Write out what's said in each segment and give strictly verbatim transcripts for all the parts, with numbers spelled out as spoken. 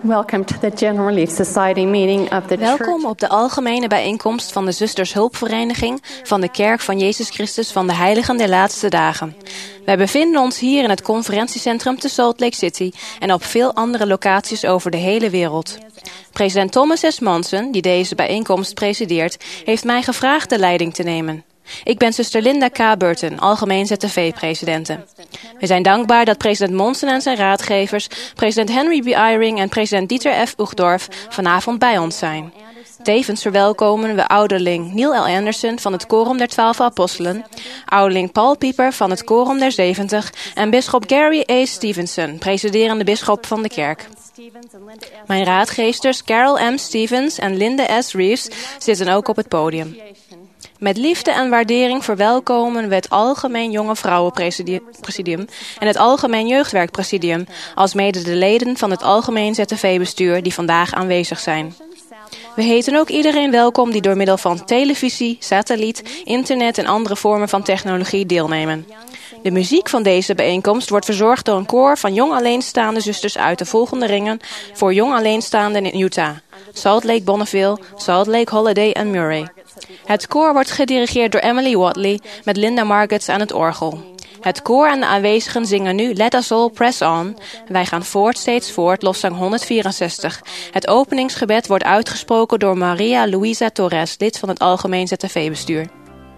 Welcome to the General Relief Society meeting of the Welkom Church. op de algemene bijeenkomst van de Zusters Hulpvereniging van de Kerk van Jezus Christus van de Heiligen der Laatste Dagen. Wij bevinden ons hier in het conferentiecentrum te Salt Lake City en op veel andere locaties over de hele wereld. President Thomas S. Monson, die deze bijeenkomst presideert, heeft mij gevraagd de leiding te nemen. Ik ben zuster Linda K. Burton, algemeen Z T V-presidente. We zijn dankbaar dat president Monson en zijn raadgevers, president Henry B. Eyring en president Dieter F. Uchtdorf vanavond bij ons zijn. Tevens verwelkomen we ouderling Neil L. Anderson van het Korum der Twaalf Apostelen, ouderling Paul Pieper van het Korum der Zeventig en bisschop Gary A. Stevenson, presiderende bisschop van de kerk. Mijn raadgeesters Carol M. Stevens en Linda S. Reeves zitten ook op het podium. Met liefde en waardering verwelkomen we het Algemeen Jonge Vrouwenpresidium en het Algemeen Jeugdwerkpresidium, alsmede de leden van het Algemeen Z T V-bestuur die vandaag aanwezig zijn. We heten ook iedereen welkom die door middel van televisie, satelliet, internet en andere vormen van technologie deelnemen. De muziek van deze bijeenkomst wordt verzorgd door een koor van jong alleenstaande zusters uit de volgende ringen voor jong alleenstaanden in Utah: Salt Lake Bonneville, Salt Lake Holiday en Murray. Het koor wordt gedirigeerd door Emily Watley met Linda Margetts aan het orgel. Het koor en de aanwezigen zingen nu Let Us All Press On. Wij gaan voort, steeds voort, loszang honderdvierenzestig. Het openingsgebed wordt uitgesproken door Maria Luisa Torres, lid van het Algemeen Z T V-bestuur.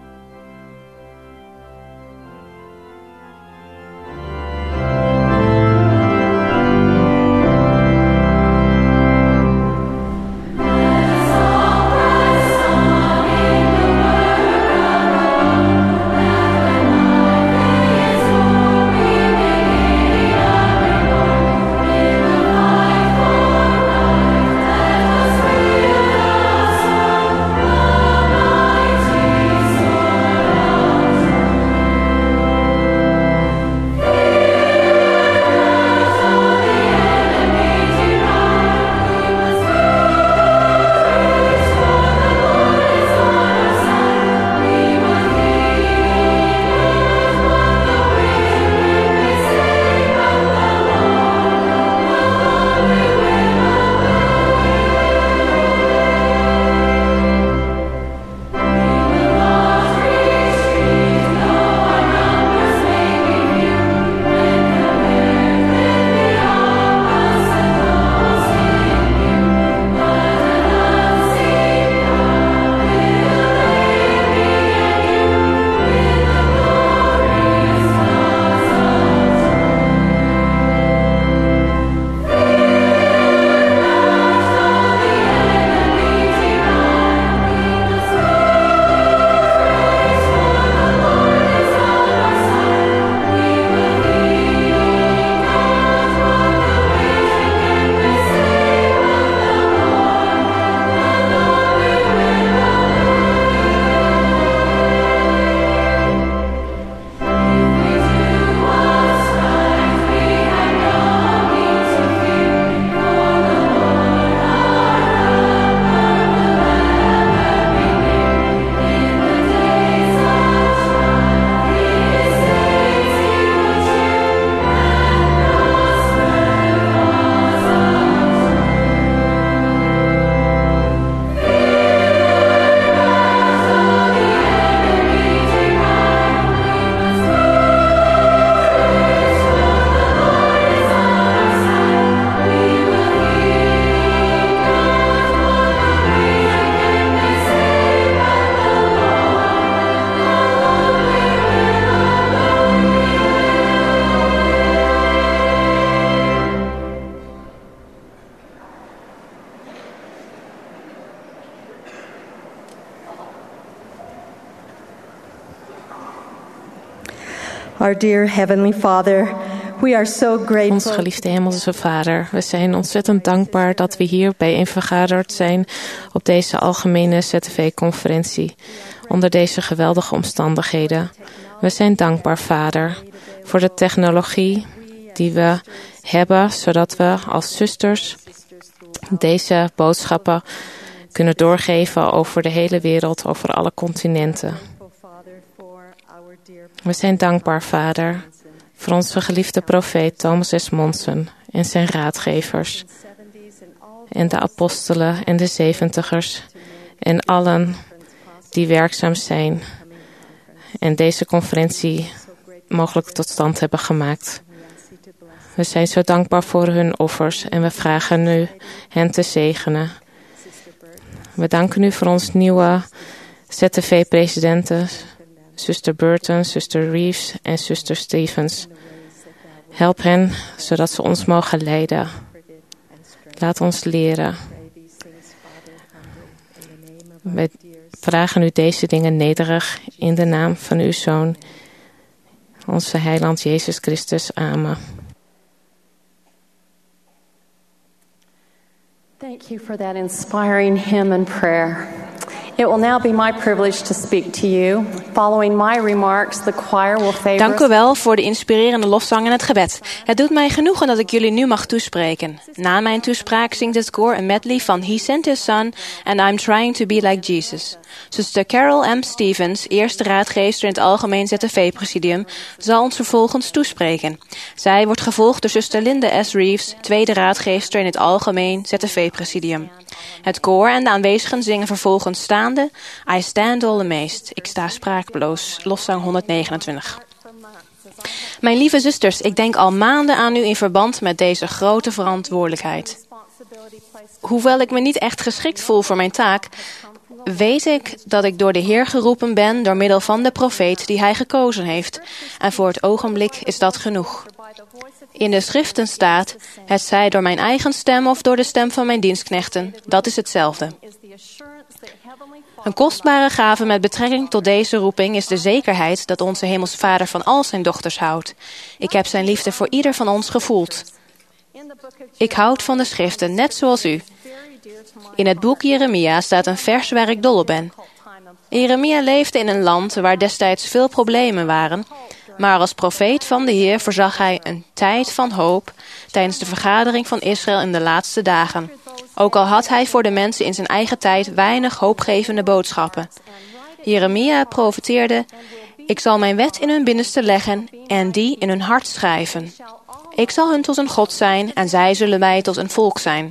Our dear Heavenly Father, we are so grateful. Ons geliefde Hemelse Vader, we zijn ontzettend dankbaar dat we hier bijeen vergaderd zijn op deze algemene Z T V-conferentie, onder deze geweldige omstandigheden. We zijn dankbaar, Vader, voor de technologie die we hebben, zodat we als zusters deze boodschappen kunnen doorgeven over de hele wereld, over alle continenten. We zijn dankbaar, Vader, voor onze geliefde profeet Thomas S. Monson en zijn raadgevers. en de apostelen en de zeventigers en allen die werkzaam zijn en deze conferentie mogelijk tot stand hebben gemaakt. We zijn zo dankbaar voor hun offers en we vragen nu hen te zegenen. We danken u voor ons nieuwe Z T V-presidenten, zuster Burton, zuster Reeves en zuster Stevens. Help hen, zodat ze ons mogen leiden. Laat ons leren. Wij vragen u deze dingen nederig in de naam van uw Zoon, onze heiland Jezus Christus. Amen. Thank you for that inspiring hymn and prayer. It will now be my privilege to speak to you. Following my remarks, the choir will favor. Dank u wel voor de inspirerende lofzang en het gebed. Het doet mij genoegen dat ik jullie nu mag toespreken. Na mijn toespraak zingt het koor een medley van He Sent His Son and I'm Trying to Be Like Jesus. Zuster Carol M. Stevens, eerste raadgeefster in het Algemeen Z T V-presidium, zal ons vervolgens toespreken. Zij wordt gevolgd door zuster Linda S. Reeves, tweede raadgeefster in het Algemeen Z T V-presidium. Het koor en de aanwezigen zingen vervolgens staande I Stand All Amazed. Ik sta spraakloos. Lofzang honderdnegenentwintig. Mijn lieve zusters, ik denk al maanden aan u in verband met deze grote verantwoordelijkheid. Hoewel ik me niet echt geschikt voel voor mijn taak, weet ik dat ik door de Heer geroepen ben door middel van de profeet die hij gekozen heeft. En voor het ogenblik is dat genoeg. In de schriften staat, het zij door mijn eigen stem of door de stem van mijn dienstknechten, dat is hetzelfde. Een kostbare gave met betrekking tot deze roeping is de zekerheid dat onze Hemelse Vader van al zijn dochters houdt. Ik heb zijn liefde voor ieder van ons gevoeld. Ik houd van de schriften, net zoals u. In het boek Jeremia staat een vers waar ik dol op ben. Jeremia leefde in een land waar destijds veel problemen waren, maar als profeet van de Heer voorzag hij een tijd van hoop tijdens de vergadering van Israël in de laatste dagen. Ook al had hij voor de mensen in zijn eigen tijd weinig hoopgevende boodschappen. Jeremia profeteerde, ik zal mijn wet in hun binnenste leggen en die in hun hart schrijven. Ik zal hun tot een God zijn en zij zullen mij tot een volk zijn.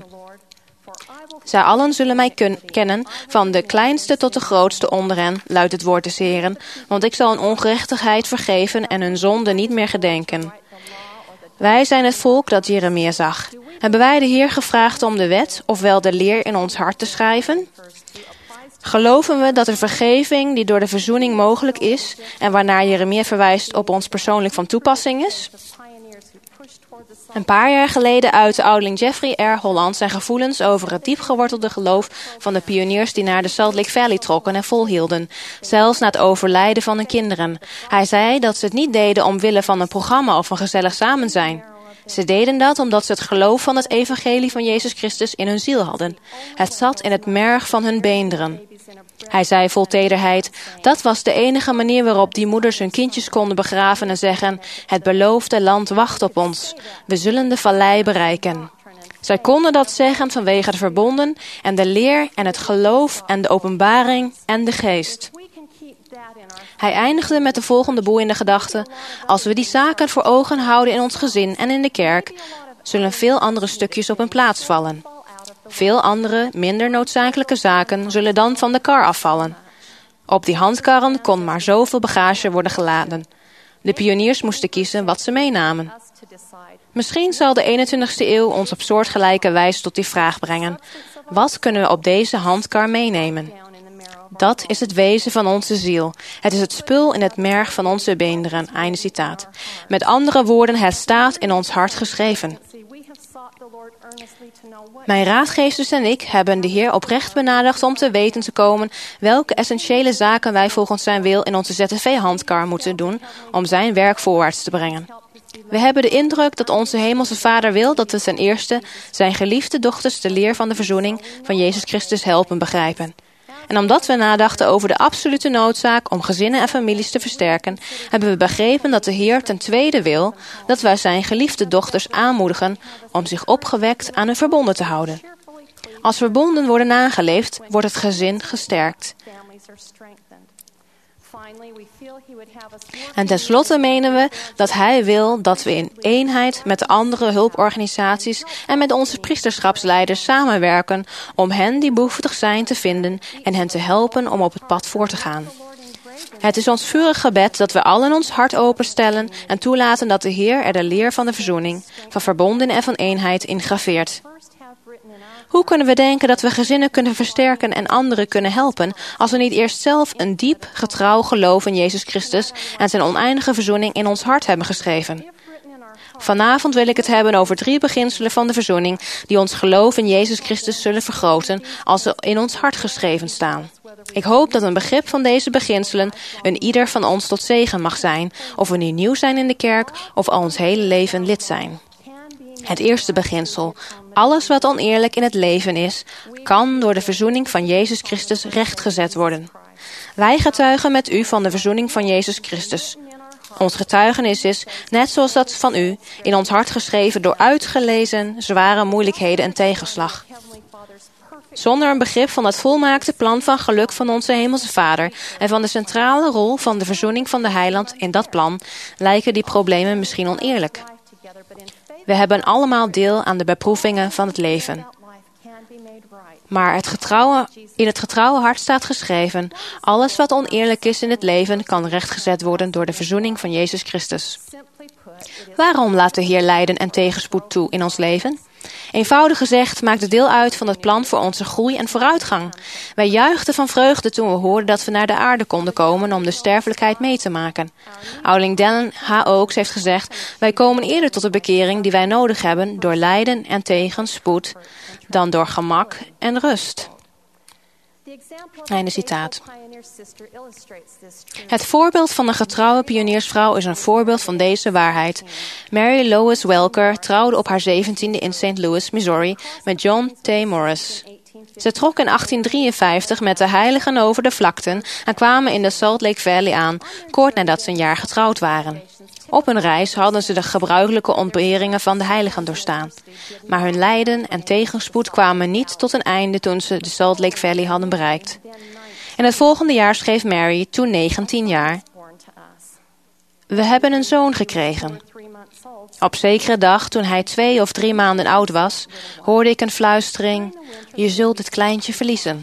Zij allen zullen mij kun- kennen, van de kleinste tot de grootste onder hen, luidt het woord des Heren, want ik zal hun ongerechtigheid vergeven en hun zonde niet meer gedenken. Wij zijn het volk dat Jeremia zag. Hebben wij de Heer gevraagd om de wet, ofwel de leer in ons hart te schrijven? Geloven we dat de vergeving die door de verzoening mogelijk is en waarnaar Jeremia verwijst op ons persoonlijk van toepassing is? Een paar jaar geleden uitte ouderling Jeffrey R. Holland zijn gevoelens over het diep gewortelde geloof van de pioniers die naar de Salt Lake Valley trokken en volhielden, zelfs na het overlijden van hun kinderen. Hij zei dat ze het niet deden omwille van een programma of een gezellig samenzijn. Ze deden dat omdat ze het geloof van het evangelie van Jezus Christus in hun ziel hadden. Het zat in het merg van hun beenderen. Hij zei vol tederheid, dat was de enige manier waarop die moeders hun kindjes konden begraven en zeggen, het beloofde land wacht op ons. We zullen de vallei bereiken. Zij konden dat zeggen vanwege de verbonden en de leer en het geloof en de openbaring en de geest. Hij eindigde met de volgende boeiende gedachte, als we die zaken voor ogen houden in ons gezin en in de kerk, zullen veel andere stukjes op hun plaats vallen. Veel andere, minder noodzakelijke zaken zullen dan van de kar afvallen. Op die handkarren kon maar zoveel bagage worden geladen. De pioniers moesten kiezen wat ze meenamen. Misschien zal de eenentwintigste eeuw ons op soortgelijke wijze tot die vraag brengen. Wat kunnen we op deze handkar meenemen? Dat is het wezen van onze ziel. Het is het spul in het merg van onze beenderen. Einde citaat. Met andere woorden, het staat in ons hart geschreven. Mijn raadgeefsters en ik hebben de Heer oprecht benaderd om te weten te komen welke essentiële zaken wij volgens zijn wil in onze Z T V-handkar moeten doen om zijn werk voorwaarts te brengen. We hebben de indruk dat onze Hemelse Vader wil dat we ten eerste zijn geliefde dochters de leer van de verzoening van Jezus Christus helpen begrijpen. En omdat we nadachten over de absolute noodzaak om gezinnen en families te versterken, hebben we begrepen dat de Heer ten tweede wil dat wij zijn geliefde dochters aanmoedigen om zich opgewekt aan hun verbonden te houden. Als verbonden worden nageleefd, wordt het gezin gesterkt. En tenslotte menen we dat Hij wil dat we in eenheid met de andere hulporganisaties en met onze priesterschapsleiders samenwerken om hen die behoeftig zijn te vinden en hen te helpen om op het pad voor te gaan. Het is ons vurig gebed dat we allen ons hart openstellen en toelaten dat de Heer er de leer van de verzoening, van verbonden en van eenheid ingraveert. Hoe kunnen we denken dat we gezinnen kunnen versterken en anderen kunnen helpen als we niet eerst zelf een diep, getrouw geloof in Jezus Christus en zijn oneindige verzoening in ons hart hebben geschreven? Vanavond wil ik het hebben over drie beginselen van de verzoening die ons geloof in Jezus Christus zullen vergroten als ze in ons hart geschreven staan. Ik hoop dat een begrip van deze beginselen een ieder van ons tot zegen mag zijn, of we nu nieuw zijn in de kerk of al ons hele leven lid zijn. Het eerste beginsel: alles wat oneerlijk in het leven is, kan door de verzoening van Jezus Christus rechtgezet worden. Wij getuigen met u van de verzoening van Jezus Christus. Ons getuigenis is, net zoals dat van u, in ons hart geschreven door uitgelezen, zware moeilijkheden en tegenslag. Zonder een begrip van het volmaakte plan van geluk van onze Hemelse Vader en van de centrale rol van de verzoening van de Heiland in dat plan, lijken die problemen misschien oneerlijk. We hebben allemaal deel aan de beproevingen van het leven. Maar het getrouwe, in het getrouwe hart staat geschreven: alles wat oneerlijk is in het leven kan rechtgezet worden door de verzoening van Jezus Christus. Waarom laat de Heer lijden en tegenspoed toe in ons leven? Eenvoudig gezegd maakt het deel uit van het plan voor onze groei en vooruitgang. Wij juichten van vreugde toen we hoorden dat we naar de aarde konden komen om de sterfelijkheid mee te maken. Oudeling Dallin H. Oaks heeft gezegd: wij komen eerder tot de bekering die wij nodig hebben door lijden en tegenspoed dan door gemak en rust. Einde citaat. Het voorbeeld van een getrouwe pioniersvrouw is een voorbeeld van deze waarheid. Mary Lois Welker trouwde op haar zeventiende in Saint Louis, Missouri, met John T. Morris. Ze trok in achttien drieënvijftig met de heiligen over de vlakten en kwamen in de Salt Lake Valley aan, kort nadat ze een jaar getrouwd waren. Op hun reis hadden ze de gebruikelijke ontberingen van de heiligen doorstaan. Maar hun lijden en tegenspoed kwamen niet tot een einde toen ze de Salt Lake Valley hadden bereikt. In het volgende jaar schreef Mary, toen negentien jaar: we hebben een zoon gekregen. Op zekere dag, toen hij twee of drie maanden oud was, hoorde ik een fluistering: je zult het kleintje verliezen.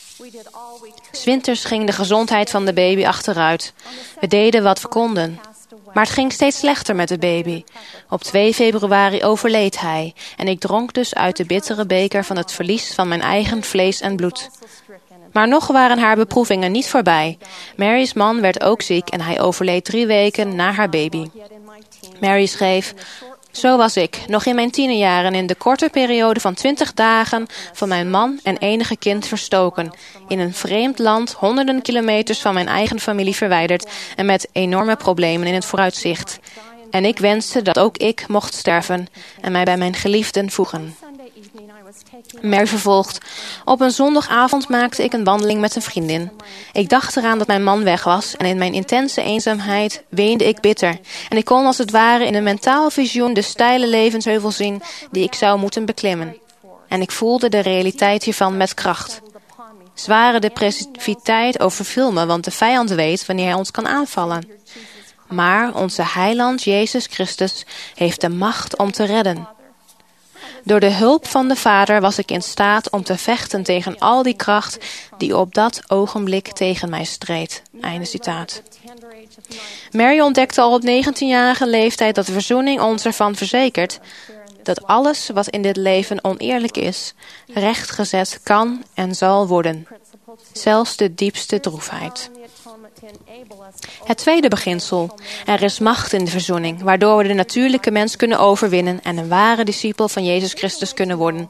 'S Winters ging de gezondheid van de baby achteruit. We deden wat we konden. Maar het ging steeds slechter met de baby. Op twee februari overleed hij en ik dronk dus uit de bittere beker van het verlies van mijn eigen vlees en bloed. Maar nog waren haar beproevingen niet voorbij. Mary's man werd ook ziek en hij overleed drie weken na haar baby. Mary schreef: zo was ik, nog in mijn tienerjaren, in de korte periode van twintig dagen van mijn man en enige kind verstoken. In een vreemd land, honderden kilometers van mijn eigen familie verwijderd en met enorme problemen in het vooruitzicht. En ik wenste dat ook ik mocht sterven en mij bij mijn geliefden voegen. Mary vervolgt: op een zondagavond maakte ik een wandeling met een vriendin. Ik dacht eraan dat mijn man weg was en in mijn intense eenzaamheid weende ik bitter. En ik kon als het ware in een mentaal visioen de steile levensheuvel zien die ik zou moeten beklimmen. En ik voelde de realiteit hiervan met kracht. Zware depressiviteit overviel me, want de vijand weet wanneer hij ons kan aanvallen. Maar onze heiland Jezus Christus heeft de macht om te redden. Door de hulp van de Vader was ik in staat om te vechten tegen al die kracht die op dat ogenblik tegen mij streed. Einde citaat. Mary ontdekte al op negentienjarige leeftijd dat de verzoening ons ervan verzekert dat alles wat in dit leven oneerlijk is, rechtgezet kan en zal worden. Zelfs de diepste droefheid. Het tweede beginsel: er is macht in de verzoening, waardoor we de natuurlijke mens kunnen overwinnen en een ware discipel van Jezus Christus kunnen worden.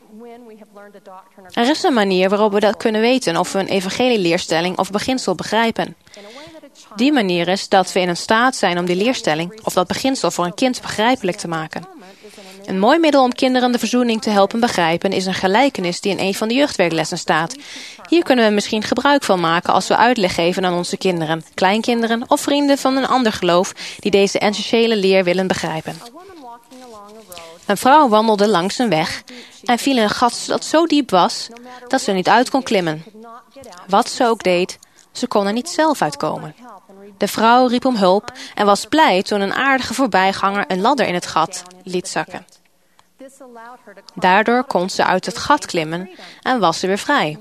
Er is een manier waarop we dat kunnen weten of we een evangelieleerstelling of beginsel begrijpen. Die manier is dat we in staat zijn om die leerstelling of dat beginsel voor een kind begrijpelijk te maken. Een mooi middel om kinderen de verzoening te helpen begrijpen is een gelijkenis die in een van de jeugdwerklessen staat. Hier kunnen we misschien gebruik van maken als we uitleg geven aan onze kinderen, kleinkinderen of vrienden van een ander geloof die deze essentiële leer willen begrijpen. Een vrouw wandelde langs een weg en viel in een gat dat zo diep was dat ze er niet uit kon klimmen. Wat ze ook deed, Ze kon er niet zelf uitkomen. De vrouw riep om hulp en was blij toen een aardige voorbijganger een ladder in het gat liet zakken. Daardoor kon ze uit het gat klimmen en was ze weer vrij.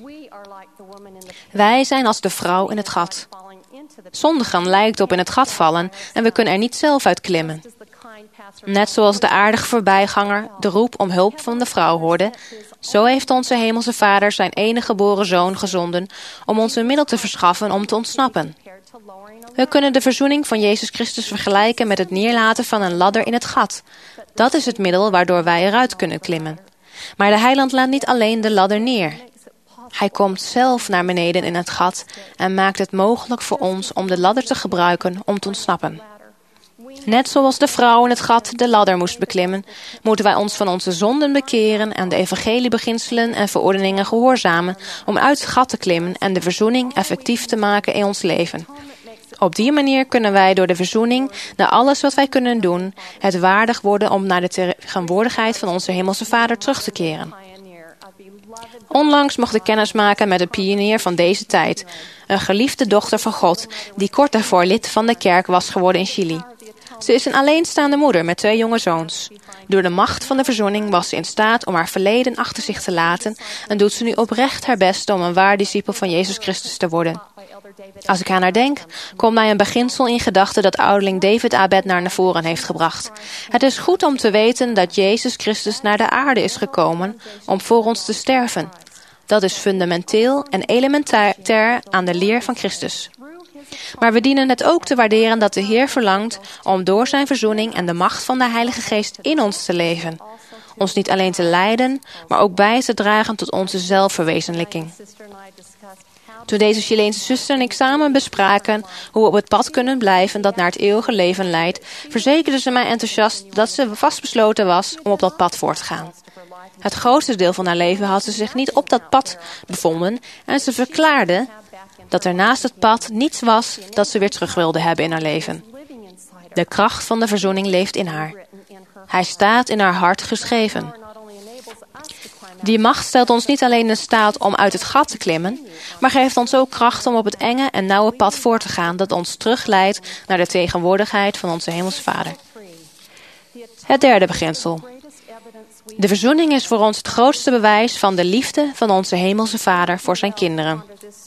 Wij zijn als de vrouw in het gat. Zondigen lijkt op in het gat vallen en we kunnen er niet zelf uit klimmen. Net zoals de aardige voorbijganger de roep om hulp van de vrouw hoorde, zo heeft onze hemelse Vader zijn enige geboren zoon gezonden om ons een middel te verschaffen om te ontsnappen. We kunnen de verzoening van Jezus Christus vergelijken met het neerlaten van een ladder in het gat. Dat is het middel waardoor wij eruit kunnen klimmen. Maar de heiland laat niet alleen de ladder neer. Hij komt zelf naar beneden in het gat en maakt het mogelijk voor ons om de ladder te gebruiken om te ontsnappen. Net zoals de vrouw in het gat de ladder moest beklimmen, moeten wij ons van onze zonden bekeren en de evangeliebeginselen en verordeningen gehoorzamen om uit het gat te klimmen en de verzoening effectief te maken in ons leven. Op die manier kunnen wij door de verzoening, naar alles wat wij kunnen doen, het waardig worden om naar de tegenwoordigheid van onze hemelse Vader terug te keren. Onlangs mocht ik kennis maken met een pionier van deze tijd, een geliefde dochter van God, die kort daarvoor lid van de kerk was geworden in Chili. Ze is een alleenstaande moeder met twee jonge zoons. Door de macht van de verzoening was ze in staat om haar verleden achter zich te laten en doet ze nu oprecht haar best om een waar discipel van Jezus Christus te worden. Als ik aan haar denk, komt mij een beginsel in gedachten dat ouderling David Abed naar voren heeft gebracht. Het is goed om te weten dat Jezus Christus naar de aarde is gekomen om voor ons te sterven. Dat is fundamenteel en elementair aan de leer van Christus. Maar we dienen het ook te waarderen dat de Heer verlangt om door zijn verzoening en de macht van de Heilige Geest in ons te leven. Ons niet alleen te leiden, maar ook bij te dragen tot onze zelfverwezenlijking. Toen deze Chileense zuster en ik samen bespraken hoe we op het pad kunnen blijven dat naar het eeuwige leven leidt, verzekerde ze mij enthousiast dat ze vastbesloten was om op dat pad voort te gaan. Het grootste deel van haar leven had ze zich niet op dat pad bevonden en ze verklaarde dat er naast het pad niets was dat ze weer terug wilde hebben in haar leven. De kracht van de verzoening leeft in haar. Hij staat in haar hart geschreven. Die macht stelt ons niet alleen in staat om uit het gat te klimmen, maar geeft ons ook kracht om op het enge en nauwe pad voor te gaan dat ons terugleidt naar de tegenwoordigheid van onze hemelse Vader. Het derde beginsel. De verzoening is voor ons het grootste bewijs van de liefde van onze hemelse Vader voor zijn kinderen.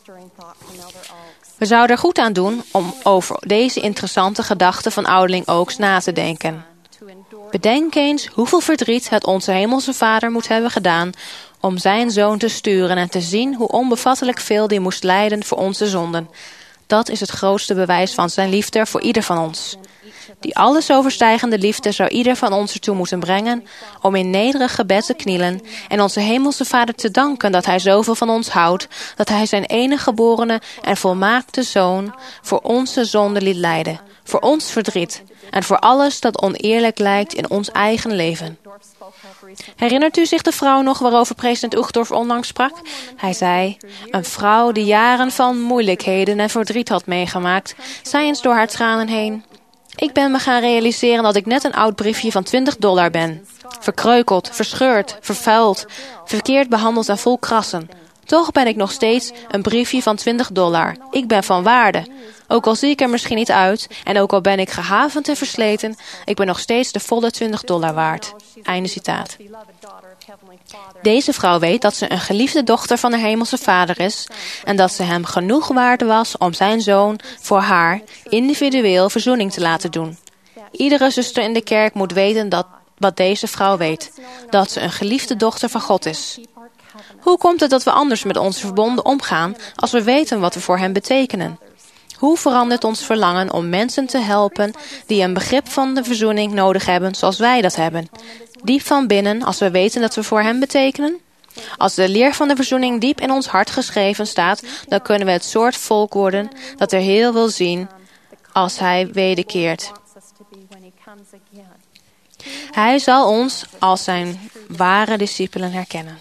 We zouden er goed aan doen om over deze interessante gedachte van ouderling Oaks na te denken. Bedenk eens hoeveel verdriet het onze hemelse Vader moet hebben gedaan om zijn zoon te sturen en te zien hoe onbevattelijk veel die moest lijden voor onze zonden. Dat is het grootste bewijs van zijn liefde voor ieder van ons. Die alles overstijgende liefde zou ieder van ons ertoe moeten brengen om in nederig gebed te knielen en onze hemelse Vader te danken dat hij zoveel van ons houdt, dat hij zijn enige geborene en volmaakte zoon voor onze zonde liet lijden, voor ons verdriet en voor alles dat oneerlijk lijkt in ons eigen leven. Herinnert u zich de vrouw nog waarover president Uchtdorf onlangs sprak? Hij zei, een vrouw die jaren van moeilijkheden en verdriet had meegemaakt, zei eens door haar tranen heen: ik ben me gaan realiseren dat ik net een oud briefje van twintig dollar ben. Verkreukeld, verscheurd, vervuild, verkeerd behandeld en vol krassen. Toch ben ik nog steeds een briefje van twintig dollar. Ik ben van waarde. Ook al zie ik er misschien niet uit en ook al ben ik gehavend en versleten, ik ben nog steeds de volle twintig dollar waard. Einde citaat. Deze vrouw weet dat ze een geliefde dochter van haar hemelse Vader is en dat ze hem genoeg waard was om zijn zoon voor haar individueel verzoening te laten doen. Iedere zuster in de kerk moet weten dat wat deze vrouw weet, dat ze een geliefde dochter van God is. Hoe komt het dat we anders met onze verbonden omgaan als we weten wat we voor hem betekenen? Hoe verandert ons verlangen om mensen te helpen die een begrip van de verzoening nodig hebben zoals wij dat hebben? Diep van binnen als we weten dat we voor hem betekenen? Als de leer van de verzoening diep in ons hart geschreven staat, dan kunnen we het soort volk worden dat er heel wil zien als hij wederkeert. Hij zal ons als zijn ware discipelen herkennen.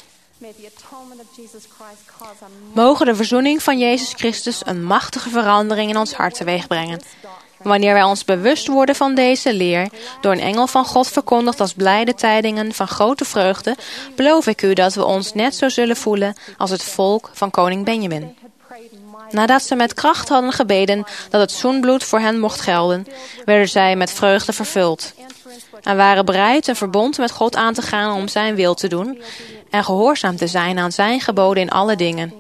Mogen de verzoening van Jezus Christus een machtige verandering in ons hart teweeg brengen. Wanneer wij ons bewust worden van deze leer, door een engel van God verkondigd als blijde tijdingen van grote vreugde, beloof ik u dat we ons net zo zullen voelen als het volk van koning Benjamin. Nadat ze met kracht hadden gebeden dat het zoenbloed voor hen mocht gelden, werden zij met vreugde vervuld en waren bereid een verbond met God aan te gaan om zijn wil te doen en gehoorzaam te zijn aan zijn geboden in alle dingen.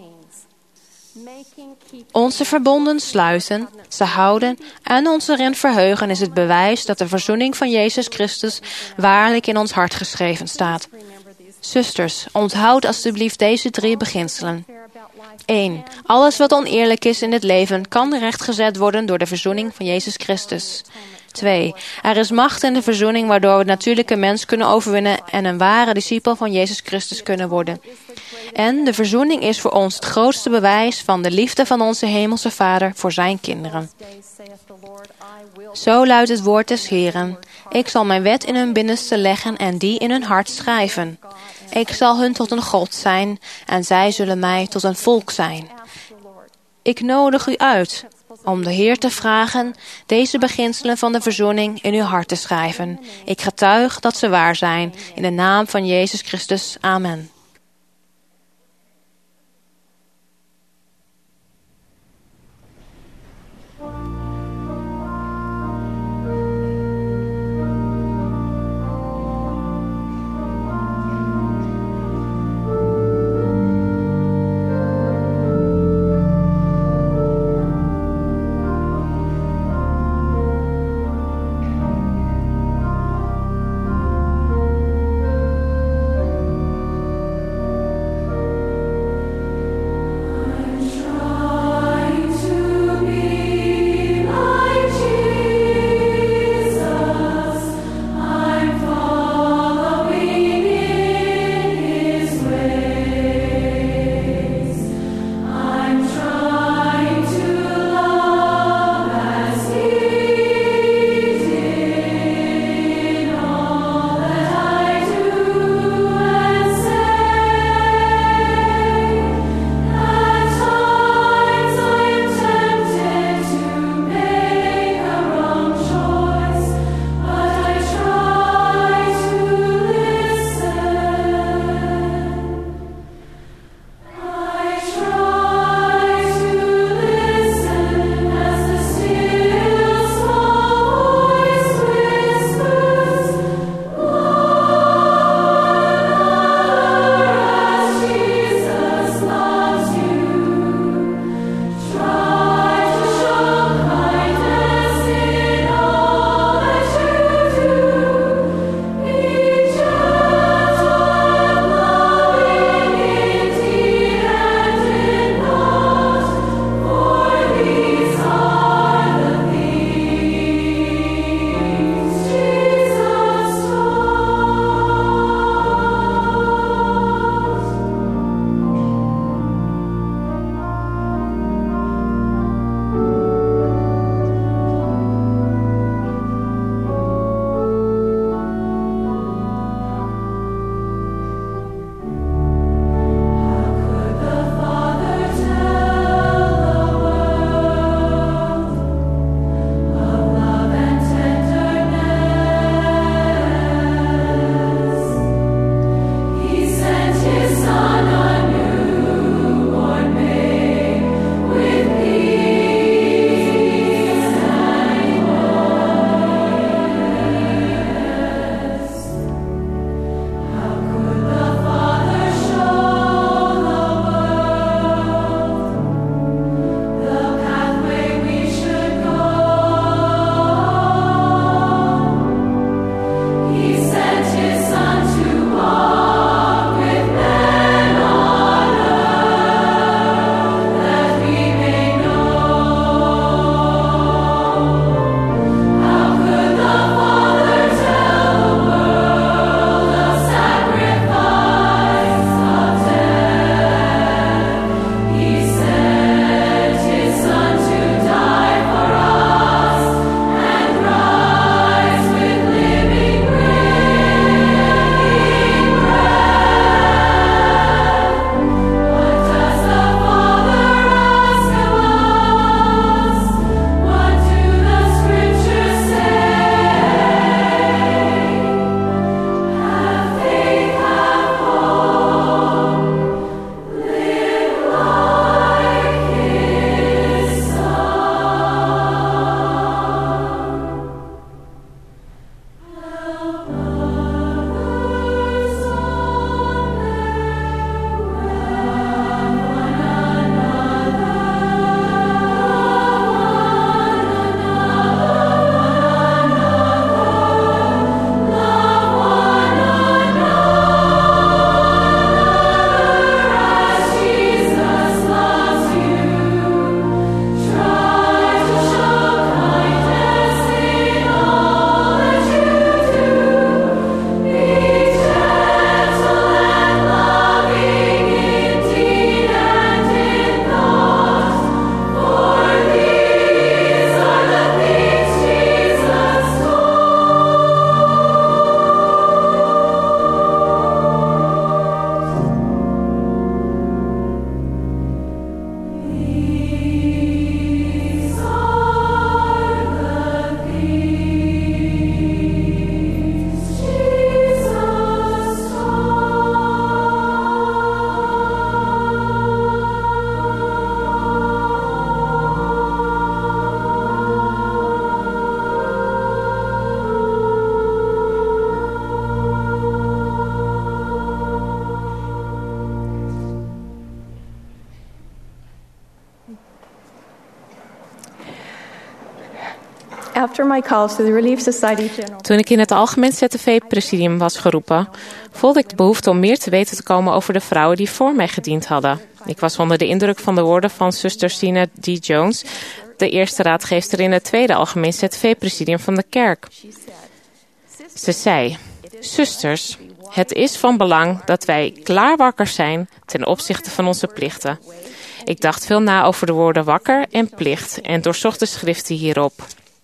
Onze verbonden sluiten, ze houden en ons erin verheugen is het bewijs dat de verzoening van Jezus Christus waarlijk in ons hart geschreven staat. Zusters, onthoud alstublieft deze drie beginselen. één. Alles wat oneerlijk is in het leven kan rechtgezet worden door de verzoening van Jezus Christus. twee. Er is macht in de verzoening waardoor we het natuurlijke mens kunnen overwinnen en een ware discipel van Jezus Christus kunnen worden. En de verzoening is voor ons het grootste bewijs van de liefde van onze hemelse Vader voor zijn kinderen. Zo luidt het woord des Heren. Ik zal mijn wet in hun binnenste leggen en die in hun hart schrijven. Ik zal hun tot een God zijn en zij zullen mij tot een volk zijn. Ik nodig u uit om de Heer te vragen deze beginselen van de verzoening in uw hart te schrijven. Ik getuig dat ze waar zijn. In de naam van Jezus Christus. Amen. After my calls to the Relief Society General. Toen ik in het Algemeen Z T V-presidium was geroepen, voelde ik de behoefte om meer te weten te komen over de vrouwen die voor mij gediend hadden. Ik was onder de indruk van de woorden van zuster Sina D. Jones, de eerste raadgeefster in het tweede Algemeen Z T V-presidium van de kerk. Ze zei: zusters, het is van belang dat wij klaarwakker zijn ten opzichte van onze plichten. Ik dacht veel na over de woorden wakker en plicht en doorzocht de schriften hierop.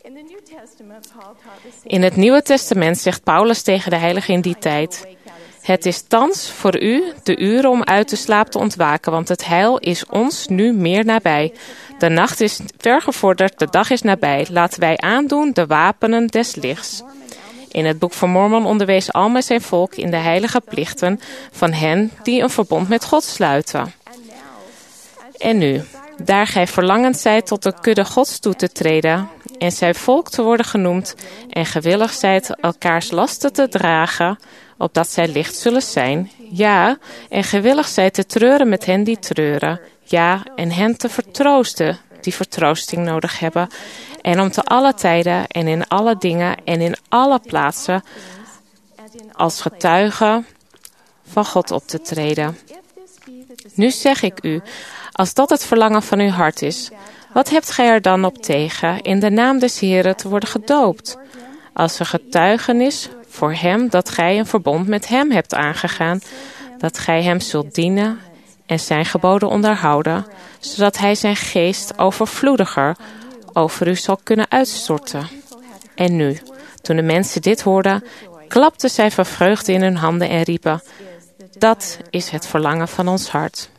In het Nieuwe Testament zegt Paulus tegen de heiligen in die tijd: het is thans voor u de uren om uit de slaap te ontwaken, want het heil is ons nu meer nabij. De nacht is ver gevorderd, de dag is nabij. Laten wij aandoen de wapenen des lichts. In het boek van Mormon onderwees Alma zijn volk in de heilige plichten van hen die een verbond met God sluiten. En nu, daar gij verlangend zijt tot de kudde Gods toe te treden en zijn volk te worden genoemd en gewillig zijt elkaars lasten te dragen, opdat zij licht zullen zijn, ja, en gewillig zijt te treuren met hen die treuren, ja, en hen te vertroosten die vertroosting nodig hebben, en om te alle tijden en in alle dingen en in alle plaatsen als getuige van God op te treden. Nu zeg ik u, als dat het verlangen van uw hart is, wat hebt gij er dan op tegen in de naam des Heren te worden gedoopt? Als een getuigenis voor hem dat gij een verbond met hem hebt aangegaan, dat gij hem zult dienen en zijn geboden onderhouden, zodat hij zijn geest overvloediger over u zal kunnen uitstorten. En nu, toen de mensen dit hoorden, klapten zij van vreugde in hun handen en riepen: dat is het verlangen van ons hart.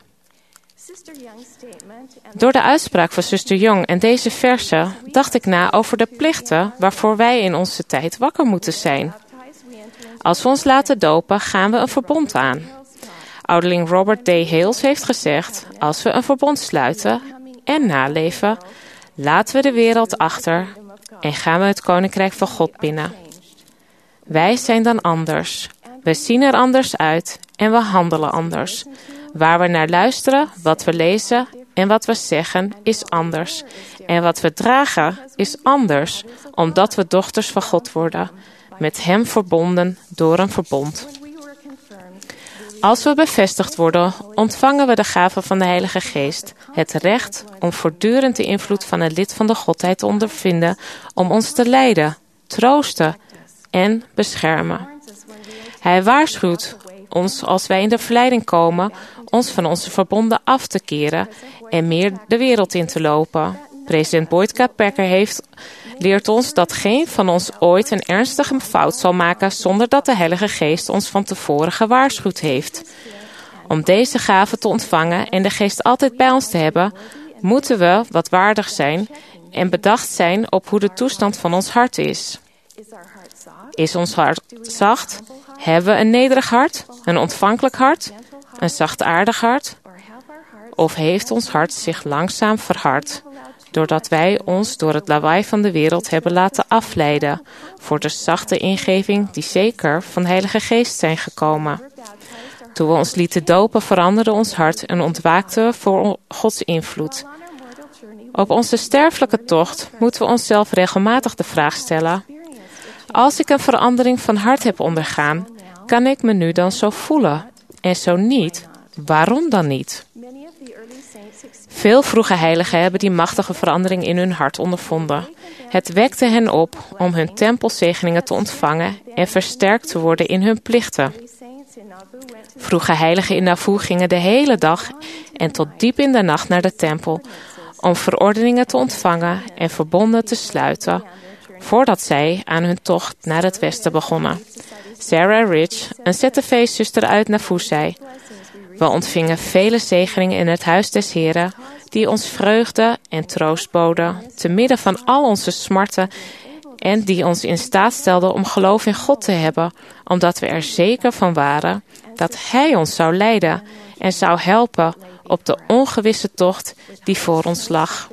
Door de uitspraak van zuster Young en deze versen dacht ik na over de plichten waarvoor wij in onze tijd wakker moeten zijn. Als we ons laten dopen, gaan we een verbond aan. Ouderling Robert D. Hales heeft gezegd: als we een verbond sluiten en naleven, laten we de wereld achter en gaan we het koninkrijk van God binnen. Wij zijn dan anders. We zien er anders uit en we handelen anders. Waar we naar luisteren, wat we lezen en wat we zeggen is anders. En wat we dragen is anders, omdat we dochters van God worden, met hem verbonden door een verbond. Als we bevestigd worden, ontvangen we de gave van de Heilige Geest, het recht om voortdurend de invloed van een lid van de Godheid te ondervinden, om ons te leiden, troosten en beschermen. Hij waarschuwt ons als wij in de verleiding komen, ons van onze verbonden af te keren en meer de wereld in te lopen. President Boyd K. Packer heeft, leert ons dat geen van ons ooit een ernstige fout zal maken zonder dat de Heilige Geest ons van tevoren gewaarschuwd heeft. Om deze gave te ontvangen en de Geest altijd bij ons te hebben, moeten we wat waardig zijn en bedacht zijn op hoe de toestand van ons hart is. Is ons hart zacht? Hebben we een nederig hart? Een ontvankelijk hart? Een zachtaardig hart? Of heeft ons hart zich langzaam verhard, doordat wij ons door het lawaai van de wereld hebben laten afleiden voor de zachte ingeving die zeker van de Heilige Geest zijn gekomen? Toen we ons lieten dopen, veranderde ons hart en ontwaakten we voor Gods invloed. Op onze sterfelijke tocht moeten we onszelf regelmatig de vraag stellen: als ik een verandering van hart heb ondergaan, kan ik me nu dan zo voelen? En zo niet, waarom dan niet? Veel vroege heiligen hebben die machtige verandering in hun hart ondervonden. Het wekte hen op om hun tempelzegeningen te ontvangen en versterkt te worden in hun plichten. Vroege heiligen in Nauvoo gingen de hele dag en tot diep in de nacht naar de tempel om verordeningen te ontvangen en verbonden te sluiten, voordat zij aan hun tocht naar het westen begonnen. Sarah Rich, een Z T V-zuster uit Nauvoo, zei: we ontvingen vele zegeningen in het huis des Heren, die ons vreugde en troost boden, te midden van al onze smarten, en die ons in staat stelden om geloof in God te hebben, omdat we er zeker van waren dat Hij ons zou leiden en zou helpen op de ongewisse tocht die voor ons lag.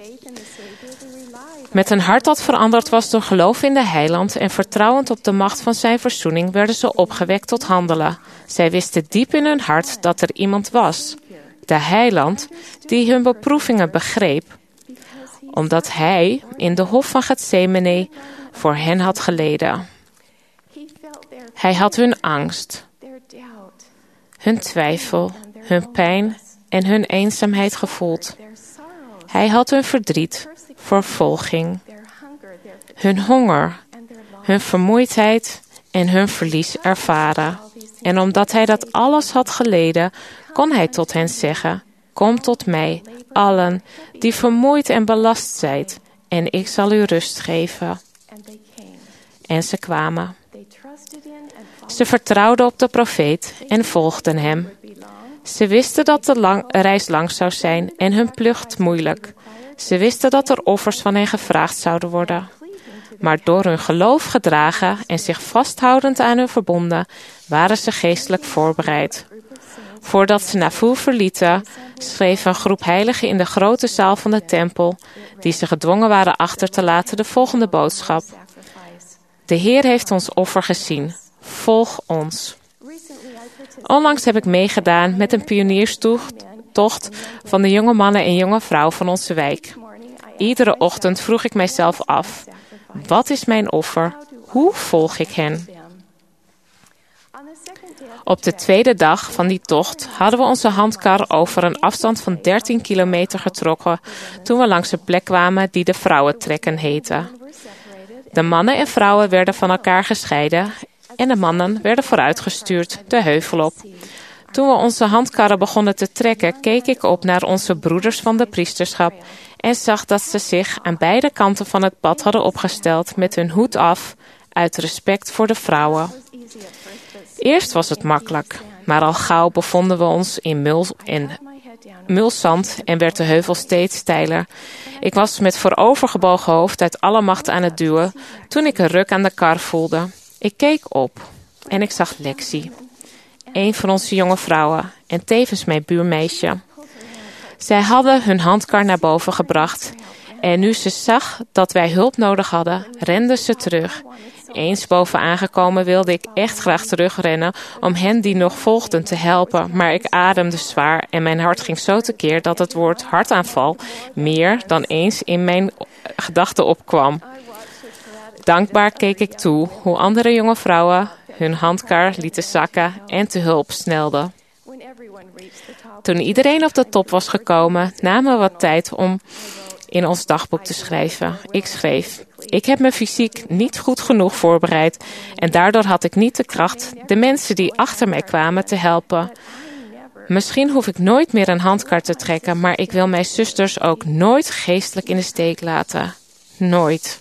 Met een hart dat veranderd was door geloof in de Heiland en vertrouwend op de macht van zijn verzoening, werden ze opgewekt tot handelen. Zij wisten diep in hun hart dat er iemand was, de Heiland, die hun beproevingen begreep. omdat hij in de hof van Getsemane voor hen had geleden. Hij had hun angst, hun twijfel, hun pijn en hun eenzaamheid gevoeld. Hij had hun verdriet, vervolging, hun honger, hun vermoeidheid en hun verlies ervaren. En omdat hij dat alles had geleden, kon hij tot hen zeggen: kom tot mij, allen die vermoeid en belast zijt, en ik zal u rust geven. En ze kwamen. Ze vertrouwden op de profeet en volgden hem. Ze wisten dat de lang, reis lang zou zijn en hun vlucht moeilijk. Ze wisten dat er offers van hen gevraagd zouden worden. Maar door hun geloof gedragen en zich vasthoudend aan hun verbonden, waren ze geestelijk voorbereid. Voordat ze Nauvoo verlieten, schreef een groep heiligen in de grote zaal van de tempel, die ze gedwongen waren achter te laten, de volgende boodschap: de Heer heeft ons offer gezien. Volg ons. Onlangs heb ik meegedaan met een pionierstocht van de jonge mannen en jonge vrouwen van onze wijk. Iedere ochtend vroeg ik mijzelf af: wat is mijn offer? Hoe volg ik hen? Op de tweede dag van die tocht hadden we onze handkar over een afstand van dertien kilometer getrokken toen we langs een plek kwamen die de vrouwentrekken heette. De mannen en vrouwen werden van elkaar gescheiden en de mannen werden vooruitgestuurd de heuvel op. Toen we onze handkarren begonnen te trekken, keek ik op naar onze broeders van de priesterschap en zag dat ze zich aan beide kanten van het pad hadden opgesteld met hun hoed af, uit respect voor de vrouwen. Eerst was het makkelijk, maar al gauw bevonden we ons in mul en mulzand en werd de heuvel steeds steiler. Ik was met voorovergebogen hoofd uit alle macht aan het duwen toen ik een ruk aan de kar voelde. Ik keek op en ik zag Lexi, een van onze jonge vrouwen en tevens mijn buurmeisje. Zij hadden hun handkar naar boven gebracht en nu ze zag dat wij hulp nodig hadden, rende ze terug. Eens boven aangekomen wilde ik echt graag terugrennen om hen die nog volgden te helpen, maar ik ademde zwaar en mijn hart ging zo tekeer dat het woord hartaanval meer dan eens in mijn gedachten opkwam. Dankbaar keek ik toe hoe andere jonge vrouwen hun handkar lieten zakken en te hulp snelden. Toen iedereen op de top was gekomen, namen we wat tijd om in ons dagboek te schrijven. Ik schreef: ik heb me fysiek niet goed genoeg voorbereid en daardoor had ik niet de kracht de mensen die achter mij kwamen te helpen. Misschien hoef ik nooit meer een handkar te trekken, maar ik wil mijn zusters ook nooit geestelijk in de steek laten. Nooit.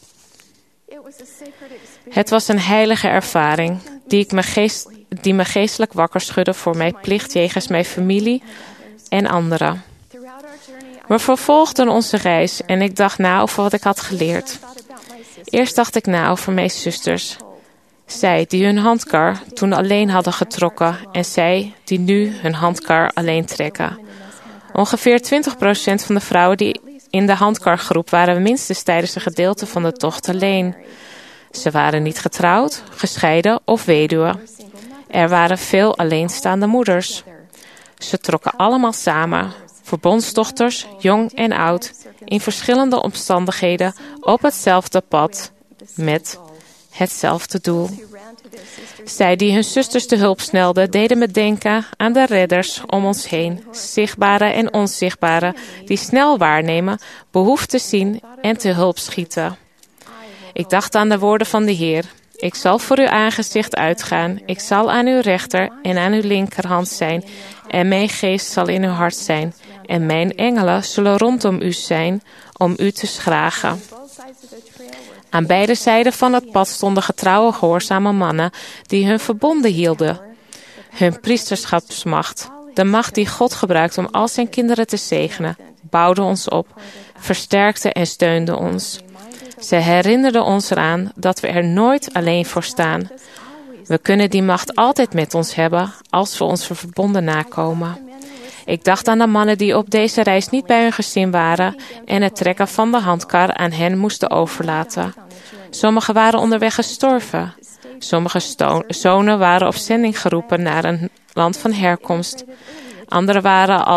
Het was een heilige ervaring die, ik me, geest, die me geestelijk wakker schudde voor mijn plicht jegens mijn familie en anderen. We vervolgden onze reis en ik dacht na over wat ik had geleerd. Eerst dacht ik na over mijn zusters. Zij die hun handkar toen alleen hadden getrokken en zij die nu hun handkar alleen trekken. Ongeveer twintig procent van de vrouwen die in de handkargroep waren minstens tijdens een gedeelte van de tocht alleen. Ze waren niet getrouwd, gescheiden of weduwe. Er waren veel alleenstaande moeders. Ze trokken allemaal samen, verbondsdochters, jong en oud, in verschillende omstandigheden op hetzelfde pad, met hetzelfde doel. Zij die hun zusters te hulp snelden, deden me denken aan de redders om ons heen, zichtbare en onzichtbare, die snel waarnemen, behoeften zien en te hulp schieten. Ik dacht aan de woorden van de Heer: ik zal voor uw aangezicht uitgaan, ik zal aan uw rechter en aan uw linkerhand zijn, en mijn geest zal in uw hart zijn, en mijn engelen zullen rondom u zijn om u te schragen. Aan beide zijden van het pad stonden getrouwe gehoorzame mannen die hun verbonden hielden. Hun priesterschapsmacht, de macht die God gebruikt om al zijn kinderen te zegenen, bouwde ons op, versterkte en steunde ons. Ze herinnerden ons eraan dat we er nooit alleen voor staan. We kunnen die macht altijd met ons hebben als we onze verbonden nakomen. Ik dacht aan de mannen die op deze reis niet bij hun gezin waren en het trekken van de handkar aan hen moesten overlaten. Sommigen waren onderweg gestorven. Sommige sto- zonen waren op zending geroepen naar een land van herkomst. Anderen waren al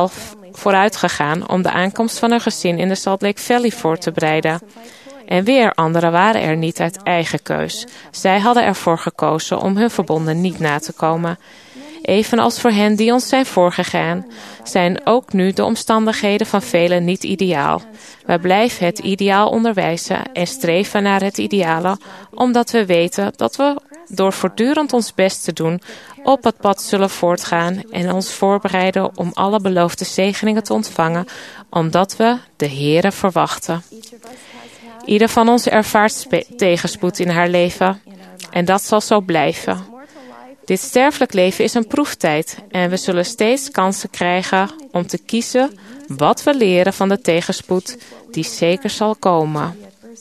vooruit gegaan om de aankomst van hun gezin in de Salt Lake Valley voor te bereiden. En weer anderen waren er niet uit eigen keus. Zij hadden ervoor gekozen om hun verbonden niet na te komen. Evenals voor hen die ons zijn voorgegaan, zijn ook nu de omstandigheden van velen niet ideaal. Wij blijven het ideaal onderwijzen en streven naar het ideale, omdat we weten dat we door voortdurend ons best te doen op het pad zullen voortgaan en ons voorbereiden om alle beloofde zegeningen te ontvangen, omdat we de Heere verwachten. Ieder van ons ervaart tegenspoed in haar leven en dat zal zo blijven. Dit sterfelijk leven is een proeftijd en we zullen steeds kansen krijgen om te kiezen wat we leren van de tegenspoed die zeker zal komen.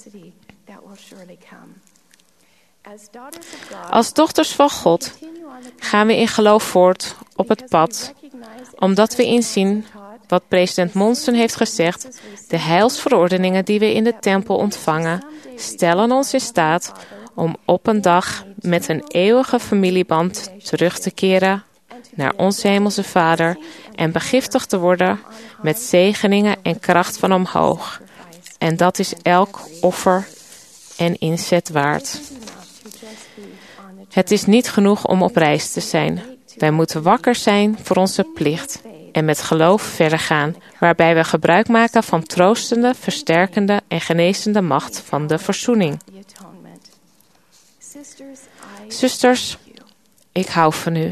Als dochters van God gaan we in geloof voort op het pad, omdat we inzien wat president Monson heeft gezegd: de heilsverordeningen die we in de tempel ontvangen, stellen ons in staat om op een dag met een eeuwige familieband terug te keren naar onze Hemelse Vader en begiftigd te worden met zegeningen en kracht van omhoog. En dat is elk offer en inzet waard. Het is niet genoeg om op reis te zijn. Wij moeten wakker zijn voor onze plicht en met geloof verder gaan, waarbij we gebruik maken van troostende, versterkende en genezende macht van de verzoening. Zusters, ik hou van u.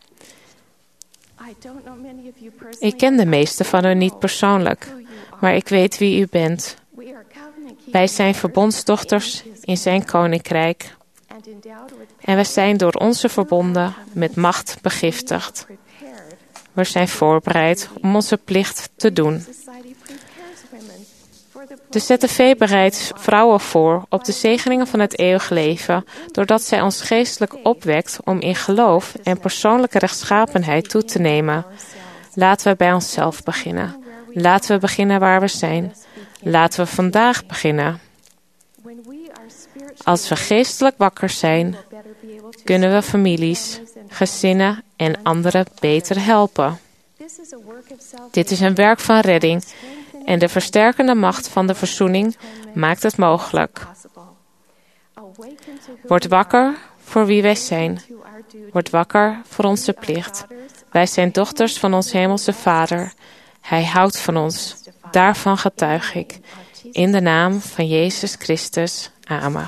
Ik ken de meeste van u niet persoonlijk, maar ik weet wie u bent. Wij zijn verbondsdochters in zijn koninkrijk. En we zijn door onze verbonden met macht begiftigd. We zijn voorbereid om onze plicht te doen. De Z T V bereidt vrouwen voor op de zegeningen van het eeuwige leven, doordat zij ons geestelijk opwekt om in geloof en persoonlijke rechtschapenheid toe te nemen. Laten we bij onszelf beginnen. Laten we beginnen waar we zijn. Laten we vandaag beginnen. Als we geestelijk wakker zijn, kunnen we families, gezinnen en anderen beter helpen. Dit is een werk van redding en de versterkende macht van de verzoening maakt het mogelijk. Word wakker voor wie wij zijn. Word wakker voor onze plicht. Wij zijn dochters van ons Hemelse Vader. Hij houdt van ons. Daarvan getuig ik. In de naam van Jezus Christus. Amen.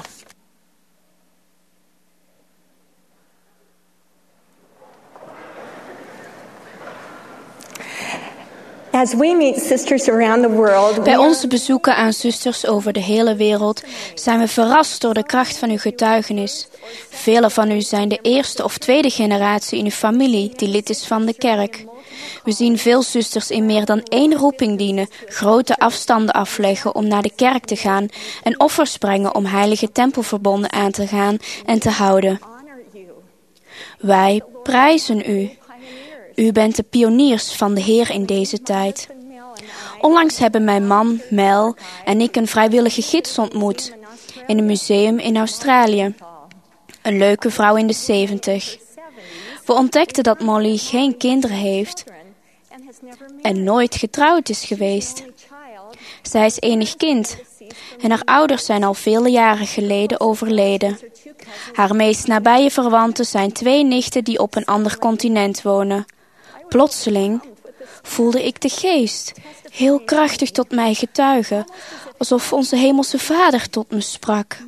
As we meet sisters around the world, Bij onze bezoeken aan zusters over de hele wereld zijn we verrast door de kracht van uw getuigenis. Velen van u zijn de eerste of tweede generatie in uw familie die lid is van de kerk. We zien veel zusters in meer dan één roeping dienen, grote afstanden afleggen om naar de kerk te gaan en offers brengen om heilige tempelverbonden aan te gaan en te houden. Wij prijzen u. U bent de pioniers van de Heer in deze tijd. Onlangs hebben mijn man, Mel, en ik een vrijwillige gids ontmoet in een museum in Australië. Een leuke vrouw in de zeventig. We ontdekten dat Molly geen kinderen heeft en nooit getrouwd is geweest. Zij is enig kind en haar ouders zijn al vele jaren geleden overleden. Haar meest nabije verwanten zijn twee nichten die op een ander continent wonen. Plotseling voelde ik de geest heel krachtig tot mij getuigen, alsof onze Hemelse Vader tot me sprak.